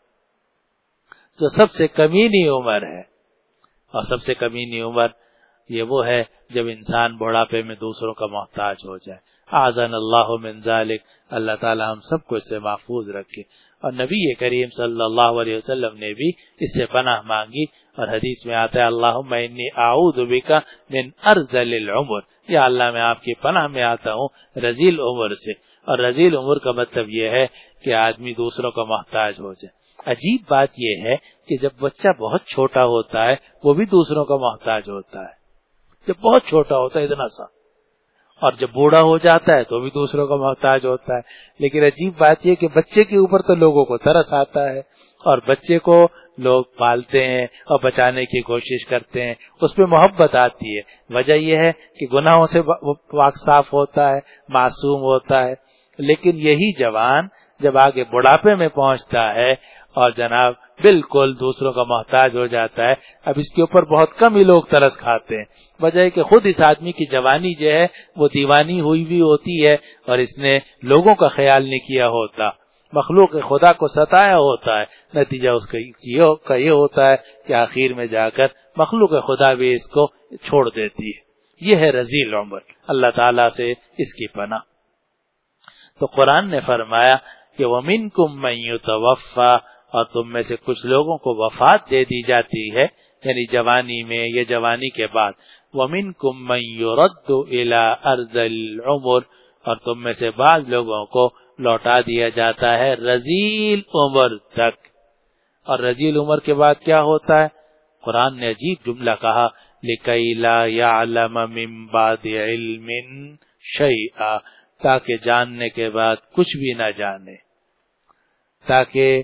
جو سب سے کمینی عمر ہے. اور سب سے کمینی عمر یہ وہ ہے جب انسان بڑھاپے میں دوسروں کا محتاج ہو جائے. اعاذنا اللہ من ذالک، اللہ تعالی ہم سب کو اس سے محفوظ رکھے. اور نبی کریم صلی اللہ علیہ وسلم نے بھی اس سے پناہ مانگی، اور حدیث میں آتا ہے اللہم انی اعوذ بک من ارذل العمر، یا اللہ میں آپ کی پناہ میں آتا ہوں رذیل عمر سے. اور رذیل عمر کا مطلب یہ ہے کہ آدمی دوسروں کا محتاج ہو جائے. عجیب بات یہ ہے کہ جب بچہ بہت چھوٹا ہوتا ہے وہ بھی دوسروں کا محتاج ہوتا ہے، جب بہت چھوٹا ہوتا ہے اتنا سا، اور جب بوڑھا ہو جاتا ہے تو بھی دوسروں کا محتاج ہوتا ہے. لیکن عجیب بات یہ کہ بچے کے اوپر تو لوگوں کو ترس آتا ہے، اور بچے کو لوگ پالتے ہیں اور بچانے کی کوشش کرتے ہیں، اس پہ محبت آتی ہے. وجہ یہ ہے کہ گناہوں سے پاک صاف ہوتا ہے، معصوم ہوتا ہے. لیکن یہی جوان جب آگے بڑھاپے میں پہنچتا ہے اور جناب بالکل دوسروں کا محتاج ہو جاتا ہے، اب اس کے اوپر بہت کم ہی لوگ ترس کھاتے ہیں. وجہ ہے کہ خود اس آدمی کی جوانی جو ہے وہ دیوانی ہوئی بھی ہوتی ہے، اور اس نے لوگوں کا خیال نہیں کیا ہوتا، مخلوق خدا کو ستایا ہوتا ہے. نتیجہ اس کا یہ ہوتا ہے کہ آخر میں جا کر مخلوق خدا بھی اس کو چھوڑ دیتی ہے. یہ ہے رذیل عمر. اللہ تعالیٰ سے اس کی پناہ. تو قرآن نے فرمایا کہ وَمِنْكُمْ مَن يُتَوَفَّى، اور تم میں سے کچھ لوگوں کو وفات دے دی جاتی ہے یعنی جوانی میں یا جوانی کے بعد. وَمِنْكُمْ مَن يُرَدُّ إِلَىٰ أَرْذَلِ الْعُمُرِ، اور تم میں سے بعض لوگوں کو لوٹا دیا جاتا ہے رذیل عمر تک. اور رذیل عمر کے بعد کیا ہوتا ہے؟ قرآن نے عجیب جملہ کہا لِكَيْ لَا يَعْلَمَ مِن بَعْدِ عِلْمٍ شَيْئًا، تاکہ جاننے کے بعد کچھ بھی نہ جانے، تاکہ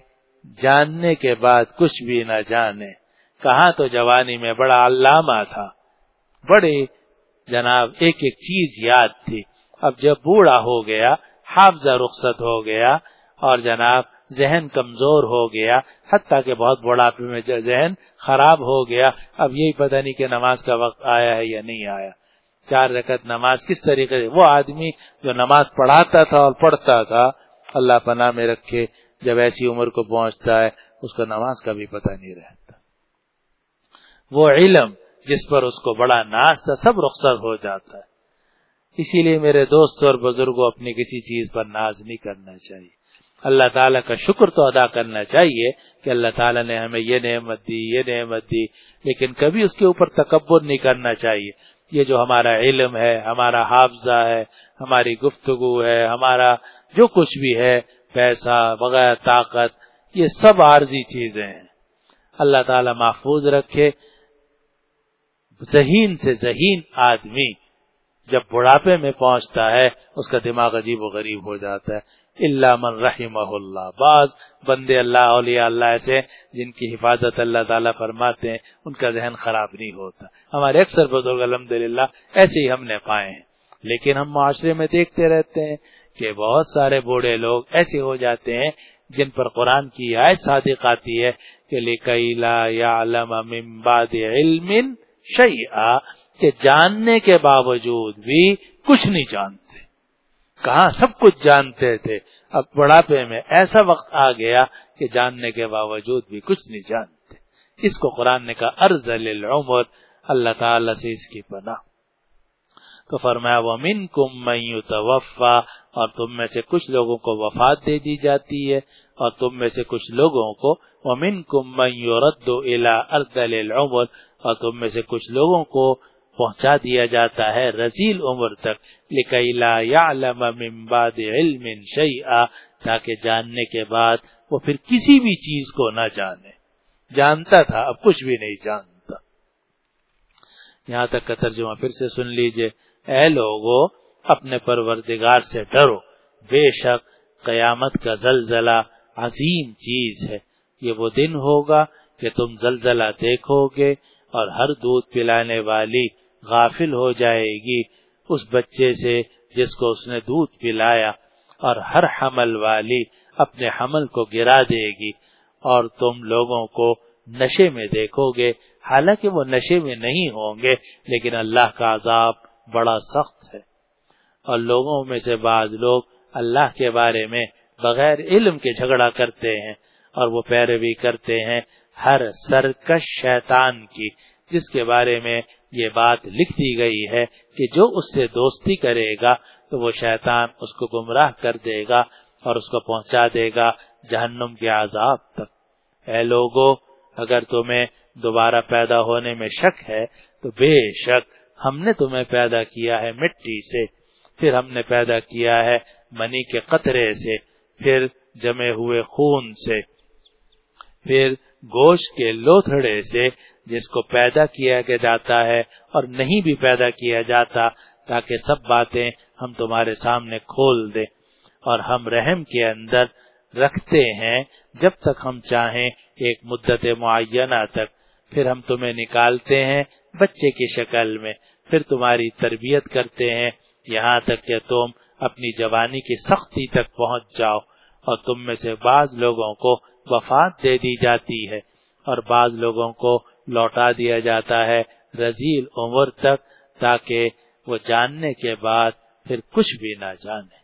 جاننے کے بعد کچھ بھی نہ جانے. کہاں تو جوانی میں بڑا علامہ تھا، بڑے جناب ایک ایک چیز یاد تھی. اب جب بوڑھا ہو گیا، حافظہ رخصت ہو گیا اور جناب ذہن کمزور ہو گیا، حتیٰ کہ بہت بڑھاپے میں ذہن خراب ہو گیا. اب یہی پتہ نہیں کہ نماز کا وقت آیا ہے یا نہیں آیا. 4 رکعت نماز کس طریقے سے، وہ آدمی جو نماز پڑھاتا تھا اور پڑھتا تھا، اللہ پناہ میں رکھے، جب ایسی عمر کو پہنچتا ہے اس کو نماز کا بھی پتہ نہیں رہتا. وہ علم جس پر اس کو بڑا ناز تھا سب رخصت ہو جاتا ہے. اسی لیے میرے دوستوں اور بزرگوں، اپنی کسی چیز پر ناز نہیں کرنا چاہیے. اللہ تعالیٰ کا شکر تو ادا کرنا چاہیے کہ اللہ تعالیٰ نے ہمیں یہ نعمت دی، یہ نعمت دی، لیکن کبھی اس کے اوپر تکبر نہیں کرنا چاہیے. یہ جو ہمارا علم ہے، ہمارا حافظہ ہے، ہماری گفتگو ہے، ہمارا جو کچھ بھی ہے، پیسہ بغیر طاقت، یہ سب عارضی چیزیں ہیں. اللہ تعالیٰ محفوظ رکھے. ذہین سے ذہین آدمی جب بڑھاپے میں پہنچتا ہے اس کا دماغ عجیب و غریب ہو جاتا ہے. الا من رحمہ اللہ، بعض بندے اللہ اولیاء اللہ ایسے جن کی حفاظت اللہ تعالیٰ فرماتے ہیں، ان کا ذہن خراب نہیں ہوتا. ہمارے اکثر بزرگ الحمدللہ ایسے ہی ہم نے پائے ہیں. لیکن ہم معاشرے میں دیکھتے رہتے ہیں کہ بہت سارے بوڑھے لوگ ایسے ہو جاتے ہیں جن پر قرآن کی آیت صادق آتی ہے کہ لِكَيْ لَا يَعْلَمَ مِن بَعْدِ عِلْمٍ شَيْئًا، کہ جاننے کے باوجود بھی کچھ نہیں جانتے. کہاں سب کچھ جانتے تھے، اب بڑھاپے میں ایسا وقت آ گیا کہ جاننے کے باوجود بھی کچھ نہیں جانتے. اس کو قرآن نے کہا ارذل العمر، اللہ تعالیٰ سے اس کی پناہ. تو فرمایا وَمِنْكُمْ مَنْ يُتَوَفَّى، اور تم میں سے کچھ لوگوں کو وفات دے دی جاتی ہے، اور تم میں سے کچھ لوگوں کو وَمِنْكُمْ مَنْ يُرَدُّ إِلَىٰ أَرْذَلِ الْعُمُرِ، اور تم میں سے کچھ لوگوں کو پہنچا دیا جاتا ہے رذیل عمر تک. لِكَيْ لَا يَعْلَمَ مِن بَعْدِ عِلْمٍ شَيْئًا، تاکہ جاننے کے بعد وہ پھر کسی بھی چیز کو نہ جانے. جانتا تھا اب کچھ بھی نہیں جانتا. یہاں تک کا ترجمہ پھر سے سن لیجئے. اے لوگو اپنے پروردگار سے ڈرو، بے شک قیامت کا زلزلہ عظیم چیز ہے. یہ وہ دن ہوگا کہ تم زلزلہ دیکھو گے اور ہر دودھ پلانے والی غافل ہو جائے گی اس بچے سے جس کو اس نے دودھ پلایا، اور ہر حمل والی اپنے حمل کو گرا دے گی. اور تم لوگوں کو نشے میں دیکھو گے، حالانکہ وہ نشے میں نہیں ہوں گے، لیکن اللہ کا عذاب بڑا سخت ہے. اور لوگوں میں سے بعض لوگ اللہ کے بارے میں بغیر علم کے جھگڑا کرتے ہیں، اور وہ پیروی کرتے ہیں ہر سرکش شیطان کی، جس کے بارے میں یہ بات لکھ دی گئی ہے کہ جو اس سے دوستی کرے گا تو وہ شیطان اس کو گمراہ کر دے گا اور اس کو پہنچا دے گا جہنم کے عذاب تک. اے لوگو اگر تمہیں دوبارہ پیدا ہونے میں شک ہے تو بے شک ہم نے تمہیں پیدا کیا ہے مٹی سے، پھر ہم نے پیدا کیا ہے منی کے قطرے سے، پھر جمے ہوئے خون سے، پھر گوشت کے لوتھڑے سے، جس کو پیدا کیا جاتا ہے اور نہیں بھی پیدا کیا جاتا، تاکہ سب باتیں ہم تمہارے سامنے کھول دیں. اور ہم رحم کے اندر رکھتے ہیں جب تک ہم چاہیں ایک مدت معینہ تک، پھر ہم تمہیں نکالتے ہیں بچے کی شکل میں، پھر تمہاری تربیت کرتے ہیں یہاں تک کہ تم اپنی جوانی کی سختی تک پہنچ جاؤ. اور تم میں سے بعض لوگوں کو وفات دے دی جاتی ہے اور بعض لوگوں کو لوٹا دیا جاتا ہے رذیل عمر تک، تاکہ وہ جاننے کے بعد پھر کچھ بھی نہ جانے.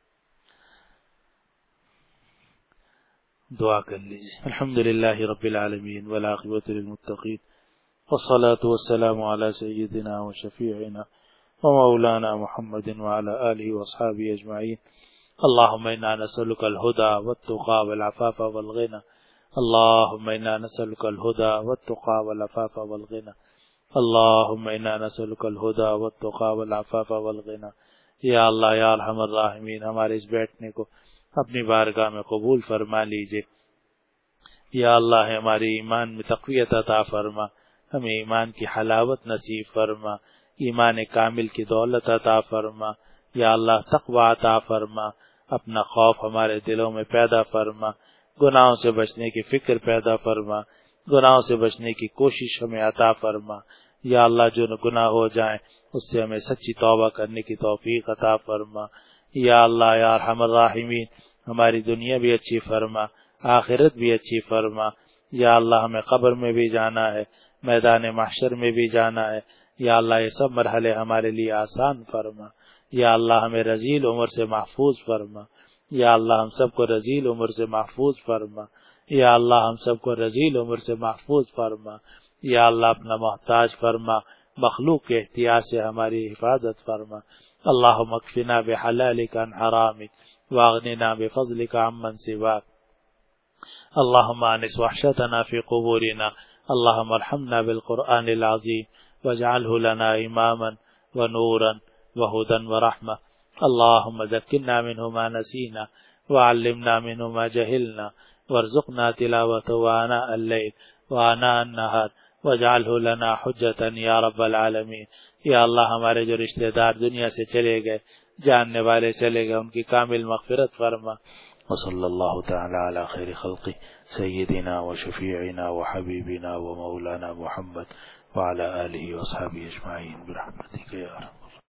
دعا کر لیجیے. الحمدللہ رب العالمین والعاقبۃ للمتقین والصلاة والسلام علی سیدنا وشفیعنا ومولانا محمد وعلى آلہ واصحابہ اجمعین. اللهم انا نسألك الهدى والتقى والعفاف والغنى، اللهم انا نسألك الهدى والتقى والعفاف والغنى، اللهم انا نسألك الهدى والتقى والعفاف والغنى. یا اللہ یا ارحم الراحمین، ہمارے اس بیٹھنے کو اپنی بارگاہ میں قبول فرما لیجئے. یا اللہ ہمارے ایمان میں تقویت عطا فرما، ہمیں ایمان کی حلاوت نصیب فرما، ایمان کامل کی دولت عطا فرما. یا اللہ تقوی عطا فرما، اپنا خوف ہمارے دلوں میں پیدا فرما. گناہوں سے بچنے کی فکر پیدا فرما، گناہوں سے بچنے کی کوشش ہمیں عطا فرما۔ یا اللہ جو گناہ ہو جائیں اس سے ہمیں سچی توبہ کرنے کی توفیق عطا فرما۔ یا اللہ یا ارحم الراحمین ہماری دنیا بھی اچھی فرما، آخرت بھی اچھی فرما۔ یا اللہ ہمیں قبر میں بھی جانا ہے، میدان محشر میں بھی جانا ہے۔ یا اللہ یہ سب مرحلے ہمارے لیے آسان فرما۔ یا اللہ ہمیں رذیل عمر سے محفوظ فرما۔ یا اللہ ہم سب کو رذیل عمر سے محفوظ فرما۔ یا اللہ ہم سب کو رذیل عمر سے محفوظ فرما۔ یا اللہ اپنا محتاج فرما، مخلوق کے احتیاج سے ہماری حفاظت فرما۔ اللہم اکفنا بحلالک عن حرامک واغننا بفضلک عمن سواک۔ اللہم آنس وحشتنا فی قبورنا، اللہم ارحمنا بالقرآن العظیم واجعلہ لنا اماما ونورا وہدا ورحمہ۔ اللہم ذکرنا منہ ما نسینا وعلمنا منہ ما جہلنا وارزقنا تلاوته آناء اللیل وآناء النہار واجعلہ لنا حجتا یا رب العالمین۔ یا اللہ ہمارے جو رشتہ دار دنیا سے چلے گئے، جاننے والے چلے گئے، ان کی کامل مغفرت فرما۔ وصلی اللہ تعالی علی خیر خلقہ سیدنا وشفیعنا وحبیبنا ومولانا محمد وعلى آلہ وصحبہ اجمعین برحمتک یا رب۔